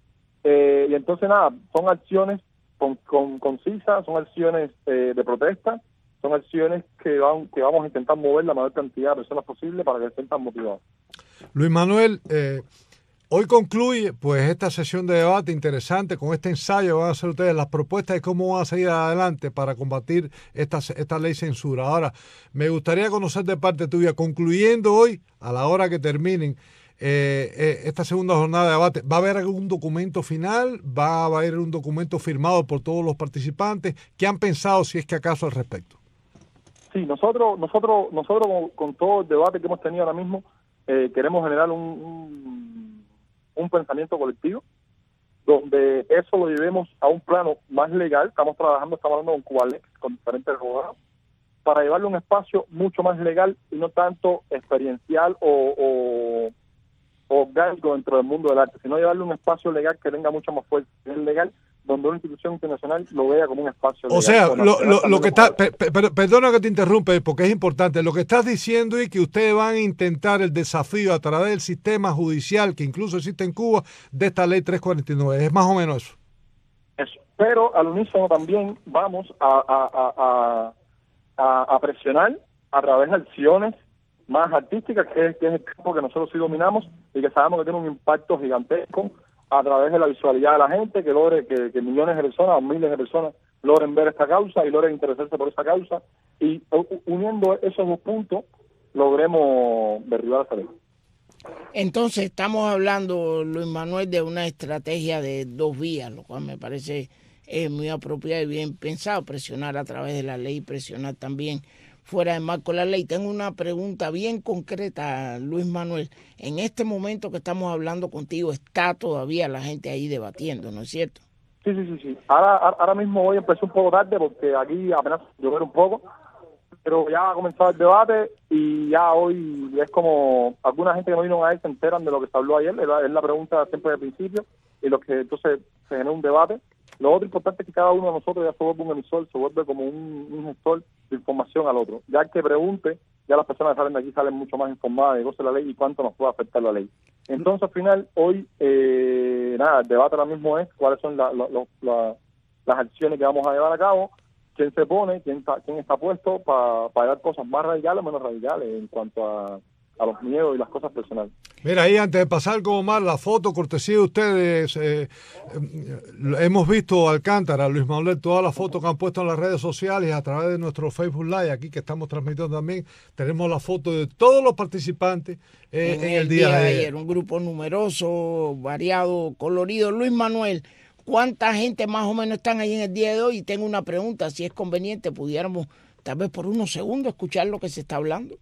Speaker 5: Eh, y entonces nada, son acciones con, con, concisas, son acciones eh, de protesta, son acciones que, van, que vamos a intentar mover la mayor cantidad de personas posible para que se sientan motivados.
Speaker 1: Luis Manuel, eh, hoy concluye pues esta sesión de debate interesante. Con este ensayo van a hacer ustedes las propuestas de cómo van a seguir adelante para combatir esta, esta ley censura. Ahora, me gustaría conocer de parte tuya, concluyendo hoy, a la hora que terminen eh, eh, esta segunda jornada de debate, ¿va a haber algún documento final? ¿Va a haber un documento firmado por todos los participantes? ¿Qué han pensado, si es que acaso, al respecto?
Speaker 5: Sí, nosotros, nosotros, nosotros con, con todo el debate que hemos tenido ahora mismo, eh, queremos generar un... un un pensamiento colectivo, donde eso lo llevemos a un plano más legal. Estamos trabajando, estamos hablando con Cubalex, con diferentes abogados, para llevarle un espacio mucho más legal y no tanto experiencial o, o, o orgánico dentro del mundo del arte, sino llevarle un espacio legal que tenga mucho más fuerza, que es legal, donde una institución internacional lo vea como un espacio legal.
Speaker 1: O sea, lo, lo, lo que está, per, per, perdona que te interrumpe, porque es importante, lo que estás diciendo es que ustedes van a intentar el desafío a través del sistema judicial que incluso existe en Cuba de esta ley trescientos cuarenta y nueve, es más o menos eso.
Speaker 5: Eso. Pero al unísono también vamos a, a, a, a, a presionar a través de acciones más artísticas, que es, que es el campo que nosotros sí dominamos y que sabemos que tiene un impacto gigantesco a través de la visualidad de la gente, que logre que, que millones de personas o miles de personas logren ver esta causa y logren interesarse por esa causa, y uniendo esos dos puntos logremos derribar esa ley.
Speaker 2: Entonces estamos hablando, Luis Manuel, de una estrategia de dos vías, lo cual me parece eh, muy apropiado y bien pensado, presionar a través de la ley, presionar también fuera del marco de la ley. Tengo una pregunta bien concreta, Luis Manuel. En este momento que estamos hablando contigo, está todavía la gente ahí debatiendo, ¿no es cierto?
Speaker 5: Sí, sí, sí, sí. Ahora, ahora mismo hoy empezó un poco tarde porque aquí apenas llover un poco, pero ya ha comenzado el debate y ya hoy es como alguna gente que no vino a él se enteran de lo que se habló ayer, es la, es la pregunta siempre del principio, y lo que entonces se genera un debate. Lo otro importante es que cada uno de nosotros ya se vuelve un emisor, se vuelve como un, un gestor de información al otro. Ya el que pregunte, ya las personas que salen de aquí salen mucho más informadas de cómo es la ley y cuánto nos puede afectar la ley. Entonces, al final, hoy, eh, nada, el debate ahora mismo es cuáles son la, la, la, la, las acciones que vamos a llevar a cabo, quién se pone, quién está, quién está puesto para pa llevar cosas más radicales o menos radicales en cuanto a, a los miedos y las cosas personales.
Speaker 1: Mira, ahí antes de pasar con Omar, la foto, cortesía de ustedes, eh, eh, hemos visto Alcántara, Luis Manuel, todas las fotos que han puesto en las redes sociales a través de nuestro Facebook Live, aquí que estamos transmitiendo también, tenemos la foto de todos los participantes eh, en, en el día, día de ayer. ayer.
Speaker 2: Un grupo numeroso, variado, colorido. Luis Manuel, ¿cuánta gente más o menos están ahí en el día de hoy? Y tengo una pregunta, si es conveniente, pudiéramos tal vez por unos segundos escuchar lo que se está hablando.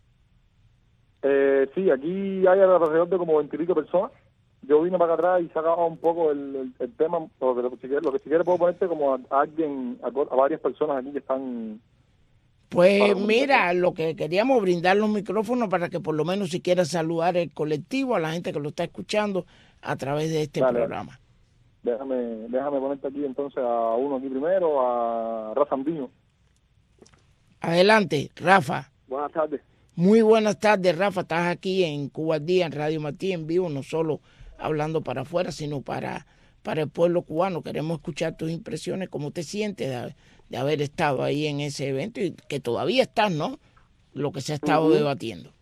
Speaker 5: Eh, sí, aquí hay alrededor de como veintipico personas. Yo vine para acá atrás y sacaba un poco el, el, el tema, porque lo que si quiere, lo que si quiere puedo ponerte como a, a alguien, a, a varias personas aquí que están...
Speaker 2: Pues mira, lo que queríamos brindar los micrófonos para que por lo menos si quieras saludar el colectivo, a la gente que lo está escuchando a través de este Dale, programa.
Speaker 5: Déjame, déjame ponerte aquí entonces a uno aquí primero, a Rafa Andino.
Speaker 2: Adelante, Rafa.
Speaker 5: Buenas tardes.
Speaker 2: Muy buenas tardes, Rafa. Estás aquí en Cuba al Día, en Radio Martí, en vivo, no solo hablando para afuera, sino para, para el pueblo cubano. Queremos escuchar tus impresiones, cómo te sientes de, de haber estado ahí en ese evento y que todavía estás, ¿no? Lo que se ha estado uh-huh. debatiendo.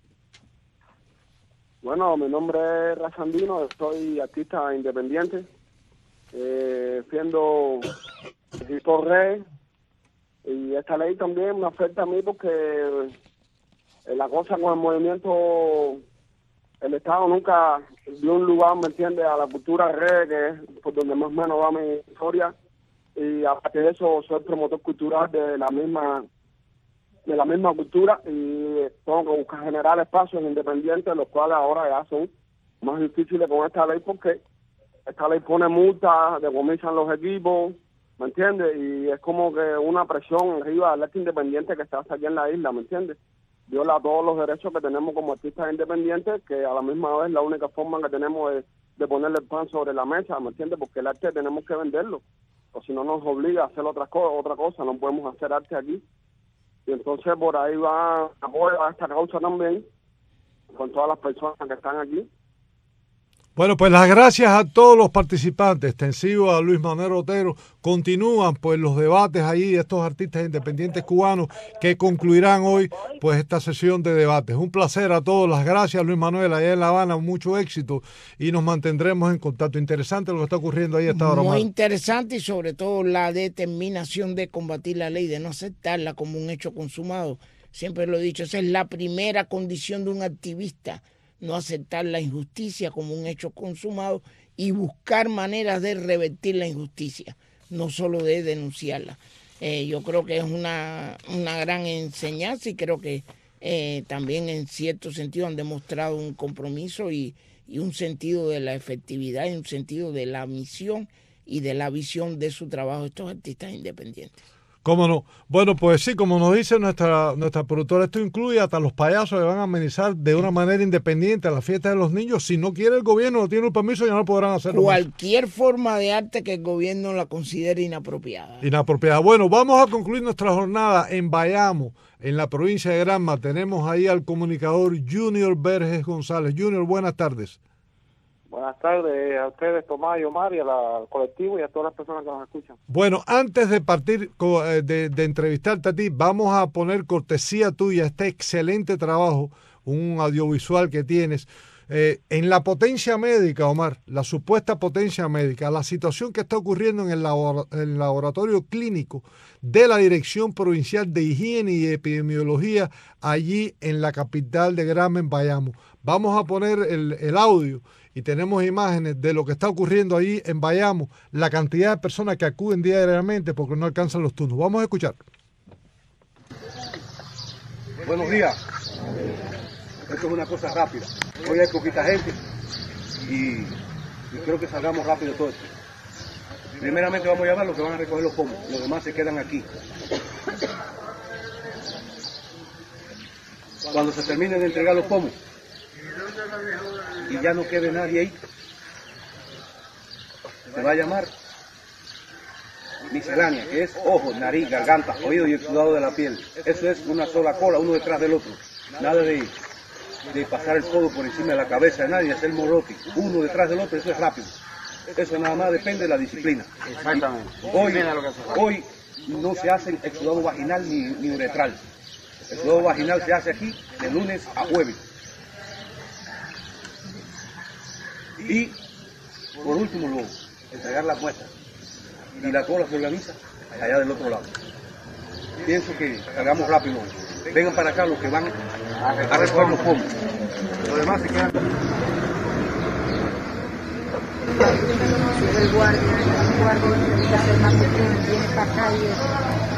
Speaker 12: Bueno, mi nombre es Rafa Andino, soy artista independiente, eh, siendo Rico Rey, y esta ley también me afecta a mí porque la cosa con el movimiento, el Estado nunca dio un lugar, ¿me entiendes?, a la cultura reggae, que es por donde más o menos va mi historia, y aparte de eso soy promotor cultural de la misma de la misma cultura y tengo que buscar generar espacios independientes, los cuales ahora ya son más difíciles con esta ley porque esta ley pone multas, decomisan los equipos, ¿me entiendes? Y es como que una presión arriba del arte independiente que se hace aquí en la isla, ¿me entiendes? Viola todos los derechos que tenemos como artistas independientes, que a la misma vez la única forma que tenemos es de ponerle el pan sobre la mesa, ¿me entiendes? Porque el arte tenemos que venderlo, o si no nos obliga a hacer otra, co- otra cosa, no podemos hacer arte aquí. Y entonces por ahí va apoyo a esta causa también, con todas las personas que están aquí.
Speaker 1: Bueno, pues las gracias a todos los participantes, extensivo a Luis Manuel Otero. Continúan pues los debates ahí de estos artistas independientes cubanos que concluirán hoy pues esta sesión de debates. Un placer a todos, las gracias Luis Manuel, allá en La Habana, mucho éxito y nos mantendremos en contacto. Interesante lo que está ocurriendo ahí esta hora.
Speaker 2: Muy interesante y sobre todo la determinación de combatir la ley, de no aceptarla como un hecho consumado. Siempre lo he dicho, esa es la primera condición de un activista, no aceptar la injusticia como un hecho consumado y buscar maneras de revertir la injusticia, no solo de denunciarla. Eh, yo creo que es una, una gran enseñanza y creo que eh, también en cierto sentido han demostrado un compromiso y, y un sentido de la efectividad y un sentido de la misión y de la visión de su trabajo estos artistas independientes.
Speaker 1: ¿Cómo no? Bueno, pues sí, como nos dice nuestra nuestra productora, esto incluye hasta los payasos que van a amenizar de una manera independiente a la fiesta de los niños. Si no quiere el gobierno, no tiene el permiso, ya no podrán hacerlo.
Speaker 2: Cualquier forma de arte que el gobierno la considere inapropiada.
Speaker 1: Inapropiada. Bueno, vamos a concluir nuestra jornada en Bayamo, en la provincia de Granma. Tenemos ahí al comunicador Junior Verges González. Junior, buenas tardes.
Speaker 13: Buenas tardes a ustedes, Tomás y Omar, y a la, al colectivo y a todas las personas que nos escuchan.
Speaker 1: Bueno, antes de partir de, de entrevistarte a ti, vamos a poner cortesía tuya este excelente trabajo, un audiovisual que tienes, eh, en la potencia médica, Omar, la supuesta potencia médica, la situación que está ocurriendo en el, labor, el laboratorio clínico de la Dirección Provincial de Higiene y Epidemiología allí en la capital de Granma, en Bayamo. Vamos a poner el, el audio y tenemos imágenes de lo que está ocurriendo ahí en Bayamo, la cantidad de personas que acuden diariamente porque no alcanzan los turnos. Vamos a escuchar.
Speaker 14: Buenos días. Esto es una cosa rápida. Hoy hay poquita gente y, y creo que salgamos rápido todo esto. Primeramente vamos a llamar a los que van a recoger los pomos. Los demás se quedan aquí. Cuando se terminen de entregar los pomos y ya no quede nadie ahí, se va a llamar miscelánea, que es ojo, nariz, garganta, oído y exudado de la piel. Eso es una sola cola, uno detrás del otro. Nada de, de pasar el codo por encima de la cabeza de nadie, hacer morote, uno detrás del otro. Eso es rápido. Eso nada más depende de la disciplina.
Speaker 13: Exactamente.
Speaker 14: Hoy, hoy no se hace exudado vaginal ni, ni uretral. El exudado vaginal se hace aquí de lunes a jueves. Y por último, luego, entregar las muestras. Y la cola se organiza allá del otro lado. Pienso que salgamos rápido. Vengan para acá los que van a recoger los pomos. Los demás se quedan.
Speaker 15: El guardia, el guardia necesita hacer más cuestiones, viene para acá y eso.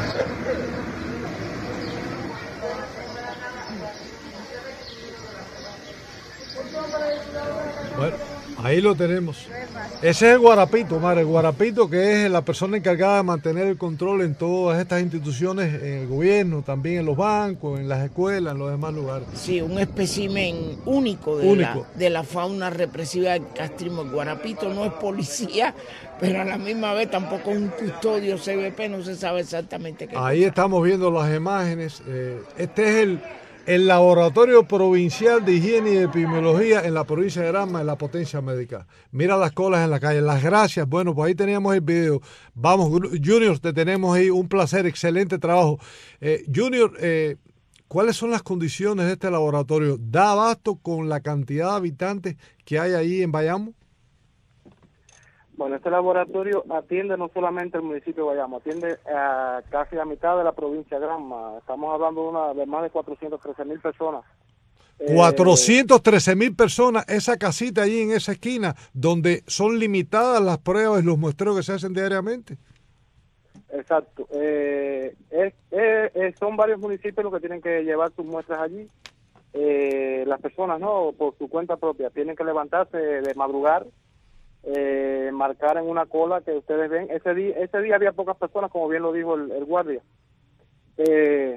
Speaker 1: Bueno, ahí lo tenemos. Ese es el guarapito, Omar, el guarapito, que es la persona encargada de mantener el control en todas estas instituciones, en el gobierno, también en los bancos, en las escuelas, en los demás lugares.
Speaker 2: Sí, un espécimen único de, único. La, de la fauna represiva del castrismo. El guarapito no es policía, pero a la misma vez tampoco es un custodio C B P, no se sabe exactamente qué.
Speaker 1: Ahí cosa. Estamos viendo las imágenes. Eh, este es el... El Laboratorio Provincial de Higiene y Epidemiología en la provincia de Granma, en la potencia médica. Mira las colas en la calle. Las gracias. Bueno, pues ahí teníamos el video. Vamos, Junior, te tenemos ahí. Un placer, excelente trabajo. Eh, Junior, eh, ¿cuáles son las condiciones de este laboratorio? ¿Da abasto con la cantidad de habitantes que hay ahí en Bayamo?
Speaker 13: Bueno, este laboratorio atiende no solamente el municipio de Bayamo, atiende a casi la mitad de la provincia de Granma. Estamos hablando de, una, de más de cuatrocientas trece mil personas.
Speaker 1: cuatrocientas trece mil personas, esa casita allí en esa esquina, donde son limitadas las pruebas y los muestreos que se hacen diariamente.
Speaker 13: Exacto. Eh, es, es, son varios municipios los que tienen que llevar sus muestras allí. Eh, las personas, no, por su cuenta propia, tienen que levantarse de madrugar. Eh, marcar en una cola que ustedes ven. Ese día, ese día había pocas personas, como bien lo dijo el, el guardia. Eh,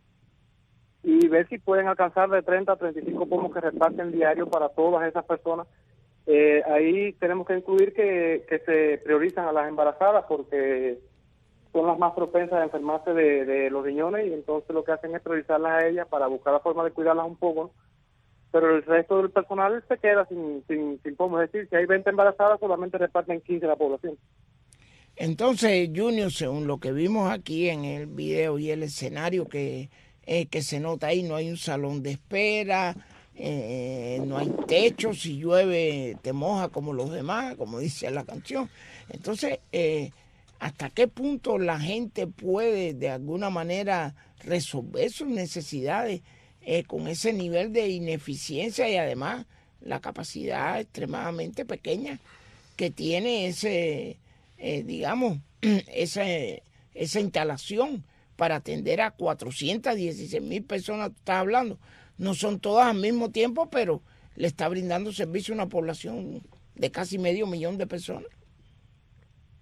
Speaker 13: y ver si pueden alcanzar de treinta a treinta y cinco pomos que reparten diario para todas esas personas. Eh, ahí tenemos que incluir que, que se priorizan a las embarazadas porque son las más propensas a enfermarse de, de los riñones, y entonces lo que hacen es priorizarlas a ellas para buscar la forma de cuidarlas un poco, ¿no? Pero el resto del personal se queda sin, sin, sin pomos. Es decir, si hay veinte embarazadas, solamente reparten quince de la población.
Speaker 2: Entonces, Junior, según lo que vimos aquí en el video y el escenario que, eh, que se nota ahí, no hay un salón de espera, eh, no hay techo, si llueve te moja como los demás, como dice la canción. Entonces, eh, ¿hasta qué punto la gente puede de alguna manera resolver sus necesidades Eh, con ese nivel de ineficiencia y además la capacidad extremadamente pequeña que tiene ese, eh, digamos, esa, esa instalación para atender a cuatrocientas dieciséis mil personas? Tú estás hablando, no son todas al mismo tiempo, pero le está brindando servicio a una población de casi medio millón de personas.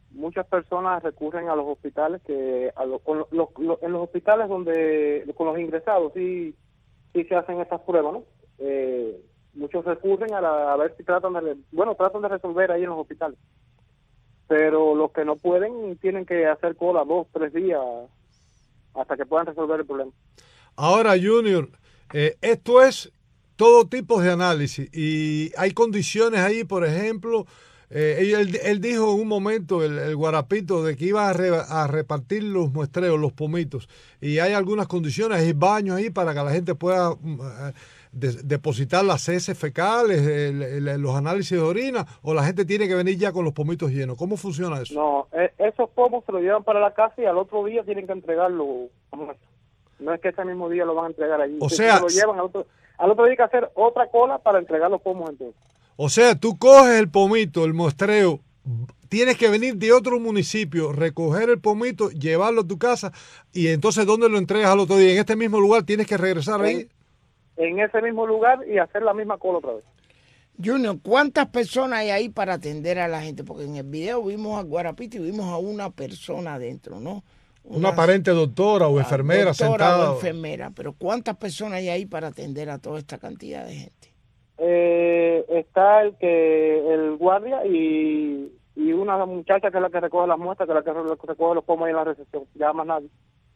Speaker 13: muchas personas recurren a los hospitales que a lo- con los, los- en los hospitales donde con los ingresados sí sí se hacen estas pruebas, ¿no? Eh, muchos recurren a, la- a ver si tratan de bueno tratan de resolver ahí en los hospitales, pero los que no pueden tienen que hacer cola dos tres días hasta que puedan resolver el problema.
Speaker 1: Ahora, Junior, eh, esto es todo tipo de análisis y hay condiciones ahí, por ejemplo, eh, él, él dijo en un momento, el, el guarapito, de que iba a, re, a repartir los muestreos, los pomitos, y hay algunas condiciones, hay baños ahí para que la gente pueda mm, eh, de, depositar las heces fecales, el, el, los análisis de orina, o la gente tiene que venir ya con los pomitos llenos. ¿Cómo funciona eso?
Speaker 13: No, eh, esos pomos se los llevan para la casa y al otro día tienen que entregarlo a muestra. No es que ese mismo día lo van a entregar allí.
Speaker 1: O
Speaker 13: Si
Speaker 1: sea,
Speaker 13: se lo llevan al otro, al otro día hay que hacer otra cola para entregar los pomos entonces.
Speaker 1: O sea, tú coges el pomito, el muestreo, tienes que venir de otro municipio, recoger el pomito, llevarlo a tu casa y entonces ¿dónde lo entregas al otro día? En este mismo lugar tienes que regresar ahí.
Speaker 13: En ese mismo lugar y hacer la misma cola otra vez.
Speaker 2: Junior, ¿cuántas personas hay ahí para atender a la gente? Porque en el video vimos a Guarapito y vimos a una persona adentro, ¿no?
Speaker 1: Una aparente doctora o enfermera
Speaker 2: doctora
Speaker 1: sentada.
Speaker 2: o enfermera, pero ¿cuántas personas hay ahí para atender a toda esta cantidad de gente?
Speaker 13: Eh, está el que el guardia y, y una muchacha que es la que recoge las muestras, que es la que re- recoge los pomos ahí en la recepción. Ya más nadie.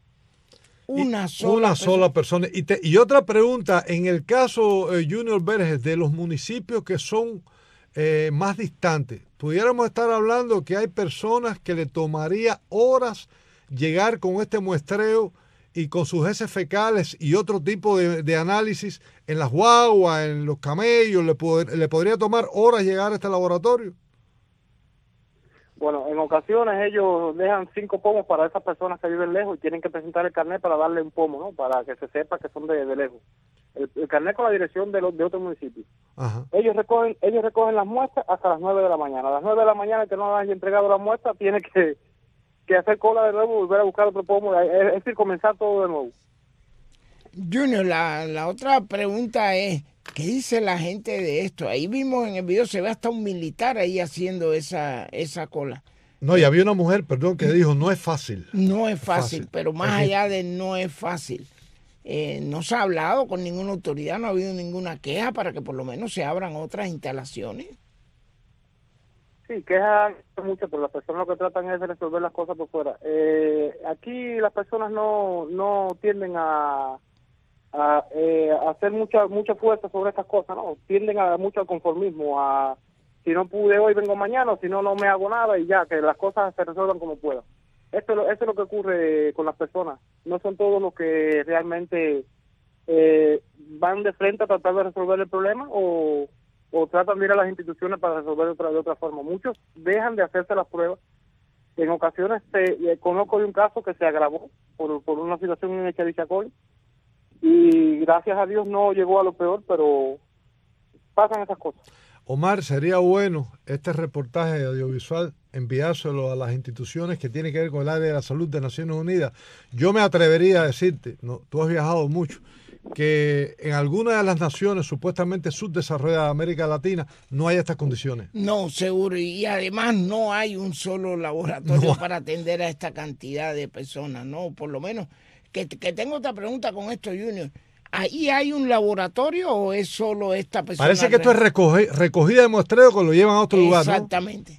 Speaker 2: Una sola
Speaker 1: Una
Speaker 2: persona.
Speaker 1: sola persona. Y, te- y otra pregunta, en el caso, eh, Junior Verges, de los municipios que son eh, más distantes, pudiéramos estar hablando que hay personas que le tomaría horas llegar con este muestreo y con sus heces fecales y otro tipo de, de análisis en las guaguas, en los camellos, le, pod- le podría tomar horas llegar a este laboratorio.
Speaker 13: Bueno, en ocasiones ellos dejan cinco pomos para esas personas que viven lejos y tienen que presentar el carnet para darle un pomo, ¿no? Para que se sepa que son de, de lejos. El, el carnet con la dirección de, los, de otro municipio.
Speaker 1: Ajá.
Speaker 13: Ellos recogen ellos recogen las muestras hasta las nueve de la mañana. A las nueve de la mañana, el que no haya entregado la muestra tiene que, que hacer cola de nuevo, volver a buscar otro pomo, es, es decir, comenzar todo de nuevo.
Speaker 2: Junior, la, la otra pregunta es, ¿qué dice la gente de esto? Ahí vimos en el video, se ve hasta un militar ahí haciendo esa, esa cola.
Speaker 1: No, y había una mujer, perdón, que dijo, no es fácil.
Speaker 2: No es fácil,
Speaker 1: Fácil.
Speaker 2: pero más
Speaker 1: Es
Speaker 2: allá de no es fácil, eh, no se ha hablado con ninguna autoridad, no ha habido ninguna queja para que por lo menos se abran otras instalaciones.
Speaker 13: Sí, quejan mucho, pero las personas lo que tratan es de resolver las cosas por fuera. Eh, aquí las personas no, no tienden a, a, eh, a hacer mucha mucha fuerza sobre estas cosas, ¿no? Tienden a mucho al conformismo, a si no pude hoy vengo mañana, si no no me hago nada y ya, que las cosas se resuelvan como puedan. Esto, es lo- eso es lo que ocurre con las personas. No son todos los que realmente eh, van de frente a tratar de resolver el problema o, o tratan de ir a las instituciones para resolver de otra, de otra forma. Muchos dejan de hacerse las pruebas. En ocasiones se, eh, conozco de un caso que se agravó por, por una situación en Echeverría y gracias a Dios no llegó a lo peor, pero pasan esas cosas.
Speaker 1: Omar, sería bueno este reportaje audiovisual enviárselo a las instituciones que tienen que ver con el área de la salud de Naciones Unidas. Yo me atrevería a decirte, no, tú has viajado mucho, que en algunas de las naciones supuestamente subdesarrolladas de América Latina no hay estas condiciones.
Speaker 2: No, seguro, y además no hay un solo laboratorio
Speaker 1: No.
Speaker 2: para atender a esta cantidad de personas, ¿no? Por lo menos, que, que tengo otra pregunta con esto, Junior. ¿Ahí hay un laboratorio o es solo esta persona?
Speaker 1: Parece que esto es recoge- recogida de muestreo que lo llevan a otro lugar, ¿no?
Speaker 2: Exactamente.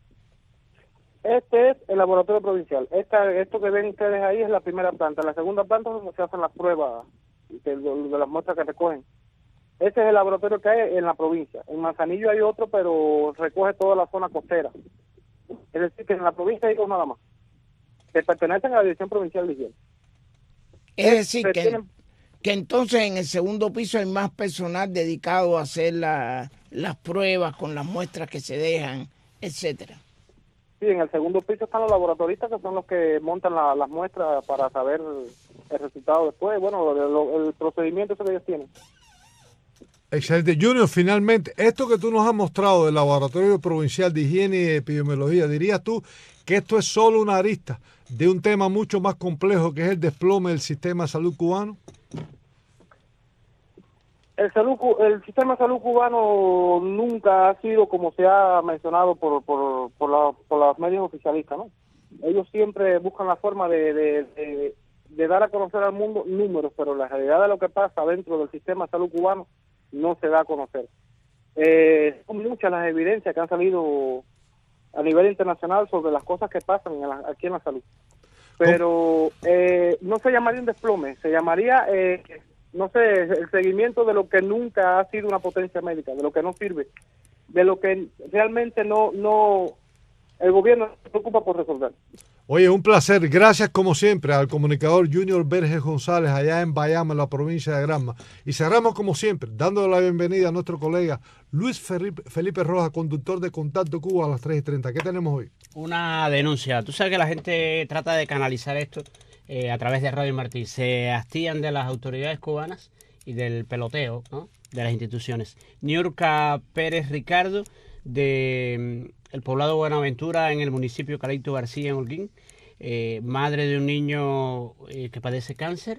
Speaker 13: Este es el laboratorio provincial. Esta, esto que ven ustedes ahí es la primera planta. La segunda planta es donde se hacen las pruebas de, de- de las muestras que recogen. Ese es el laboratorio que hay en la provincia. En Manzanillo hay otro, pero recoge toda la zona costera. Es decir, que en la provincia hay dos nada más, que pertenecen a la Dirección Provincial de Higiene.
Speaker 2: Es decir,
Speaker 13: Se
Speaker 2: que,
Speaker 13: tienen-
Speaker 2: que entonces en el segundo piso hay más personal dedicado a hacer la- las pruebas con las muestras que se dejan, etcétera.
Speaker 13: Sí, en el segundo piso están los laboratoristas que son los que montan la- las muestras para saber el resultado después. Bueno, lo- lo- el procedimiento ese que ellos tienen.
Speaker 1: Excelente. Junior, finalmente, esto que tú nos has mostrado del Laboratorio Provincial de Higiene y Epidemiología, ¿dirías tú que esto es solo una arista de un tema mucho más complejo que es el desplome del sistema de salud cubano?
Speaker 13: el salud, cu- el sistema de salud cubano nunca ha sido como se ha mencionado por por por, la, por los medios oficialistas, ¿no? Ellos siempre buscan la forma de, de, de, de dar a conocer al mundo números, pero la realidad de lo que pasa dentro del sistema de salud cubano no se da a conocer. Eh, son muchas las evidencias que han salido a nivel internacional sobre las cosas que pasan en la, aquí en la salud. Pero eh, no se llamaría un desplome, se llamaría, eh, no sé, el seguimiento de lo que nunca ha sido una potencia médica, de lo que no sirve, de lo que realmente no, no el gobierno se preocupa por resolver.
Speaker 1: Oye, un placer. Gracias como siempre al comunicador Junior Verges González allá en Bayama, en la provincia de Granma. Y cerramos como siempre, dándole la bienvenida a nuestro colega Luis Felipe, Felipe Rojas, conductor de Contacto Cuba a las tres y treinta. ¿Qué tenemos hoy?
Speaker 16: Una denuncia. Tú sabes que la gente trata de canalizar esto eh, a través de Radio Martí. Se hastían de las autoridades cubanas y del peloteo, ¿no?, de las instituciones. Niurka Pérez Ricardo, de el poblado Buenaventura, en el municipio Calixto García, en Holguín, eh, madre de un niño eh, que padece cáncer,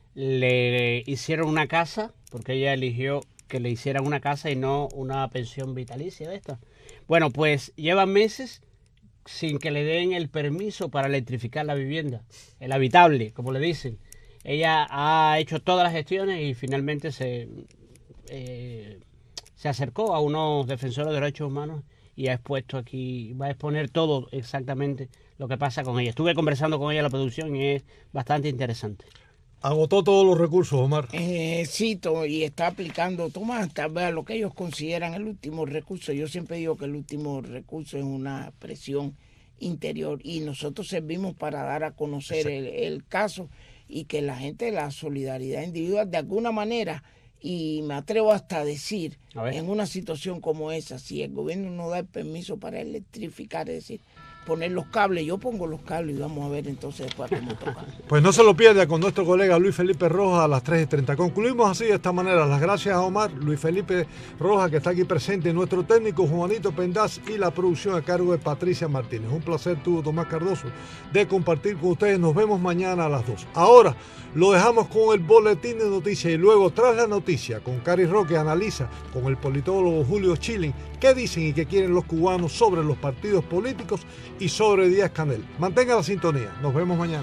Speaker 16: le hicieron una casa, porque ella eligió que le hicieran una casa y no una pensión vitalicia de esta. Bueno, pues lleva meses sin que le den el permiso para electrificar la vivienda, el habitable, como le dicen. Ella ha hecho todas las gestiones y finalmente se, eh, se acercó a unos defensores de derechos humanos y ha expuesto aquí, va a exponer todo exactamente lo que pasa con ella. Estuve conversando con ella en la producción y es bastante interesante.
Speaker 1: Agotó todos los recursos, Omar.
Speaker 2: Eh, sí, to- y está aplicando, Tomás, tal vez a lo que ellos consideran el último recurso. Yo siempre digo que el último recurso es una presión interior y nosotros servimos para dar a conocer el, el caso y que la gente, la solidaridad individual de alguna manera, y me atrevo hasta a decir, en una situación como esa, si el gobierno no da el permiso para electrificar, es decir, poner los cables, yo pongo los cables y vamos a ver entonces después cómo toca.
Speaker 1: Pues no se lo pierda con nuestro colega Luis Felipe Rojas a las tres y treinta. Concluimos así de esta manera. Las gracias a Omar, Luis Felipe Rojas, que está aquí presente, y nuestro técnico Juanito Pendaz, y la producción a cargo de Patricia Martínez. Un placer tuvo Tomás Cardoso de compartir con ustedes. Nos vemos mañana a las dos. Ahora lo dejamos con el boletín de noticias y luego, tras la noticia, con Cari Roque, analiza con el politólogo Julio Schilling qué dicen y qué quieren los cubanos sobre los partidos políticos y sobre Díaz-Canel. Mantenga la sintonía. Nos vemos mañana.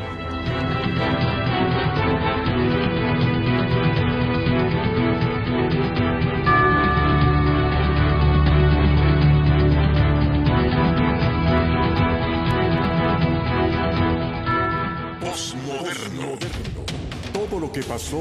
Speaker 6: Postmoderno. Todo lo que pasó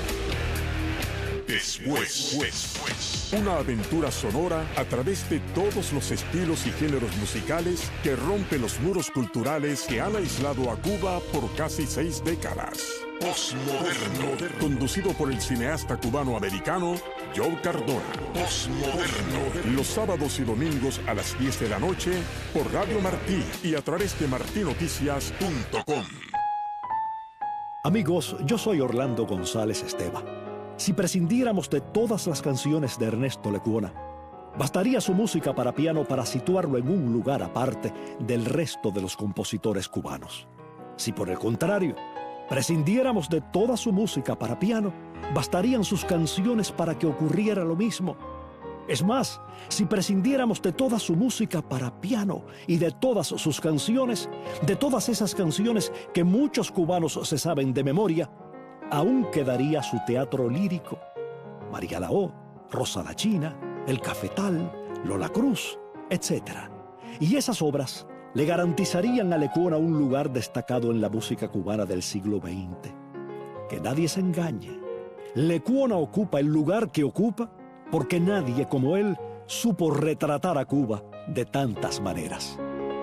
Speaker 6: después. después. Una aventura sonora a través de todos los estilos y géneros musicales que rompe los muros culturales que han aislado a Cuba por casi seis décadas. Postmoderno. Conducido por el cineasta cubano-americano Joe Cardona. Postmoderno. Los sábados y domingos a las diez de la noche por Radio Martí y a través de martí noticias punto com.
Speaker 7: Amigos, yo soy Orlando González Esteva. Si prescindiéramos de todas las canciones de Ernesto Lecuona, bastaría su música para piano para situarlo en un lugar aparte del resto de los compositores cubanos. Si por el contrario, prescindiéramos de toda su música para piano, bastarían sus canciones para que ocurriera lo mismo. Es más, si prescindiéramos de toda su música para piano y de todas sus canciones, de todas esas canciones que muchos cubanos se saben de memoria, aún quedaría su teatro lírico, María Lao, Rosa la China, El Cafetal, Lola Cruz, etcétera. Y esas obras le garantizarían a Lecuona un lugar destacado en la música cubana del siglo veinte. Que nadie se engañe. Lecuona ocupa el lugar que ocupa porque nadie como él supo retratar a Cuba de tantas maneras.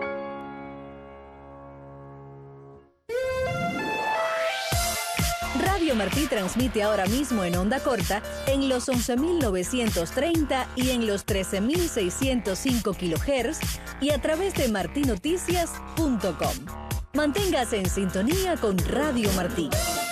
Speaker 8: Radio Martí transmite ahora mismo en onda corta en los once mil novecientos treinta y en los trece mil seiscientos cinco kilohertz y a través de martí noticias punto com. Manténgase en sintonía con Radio Martí.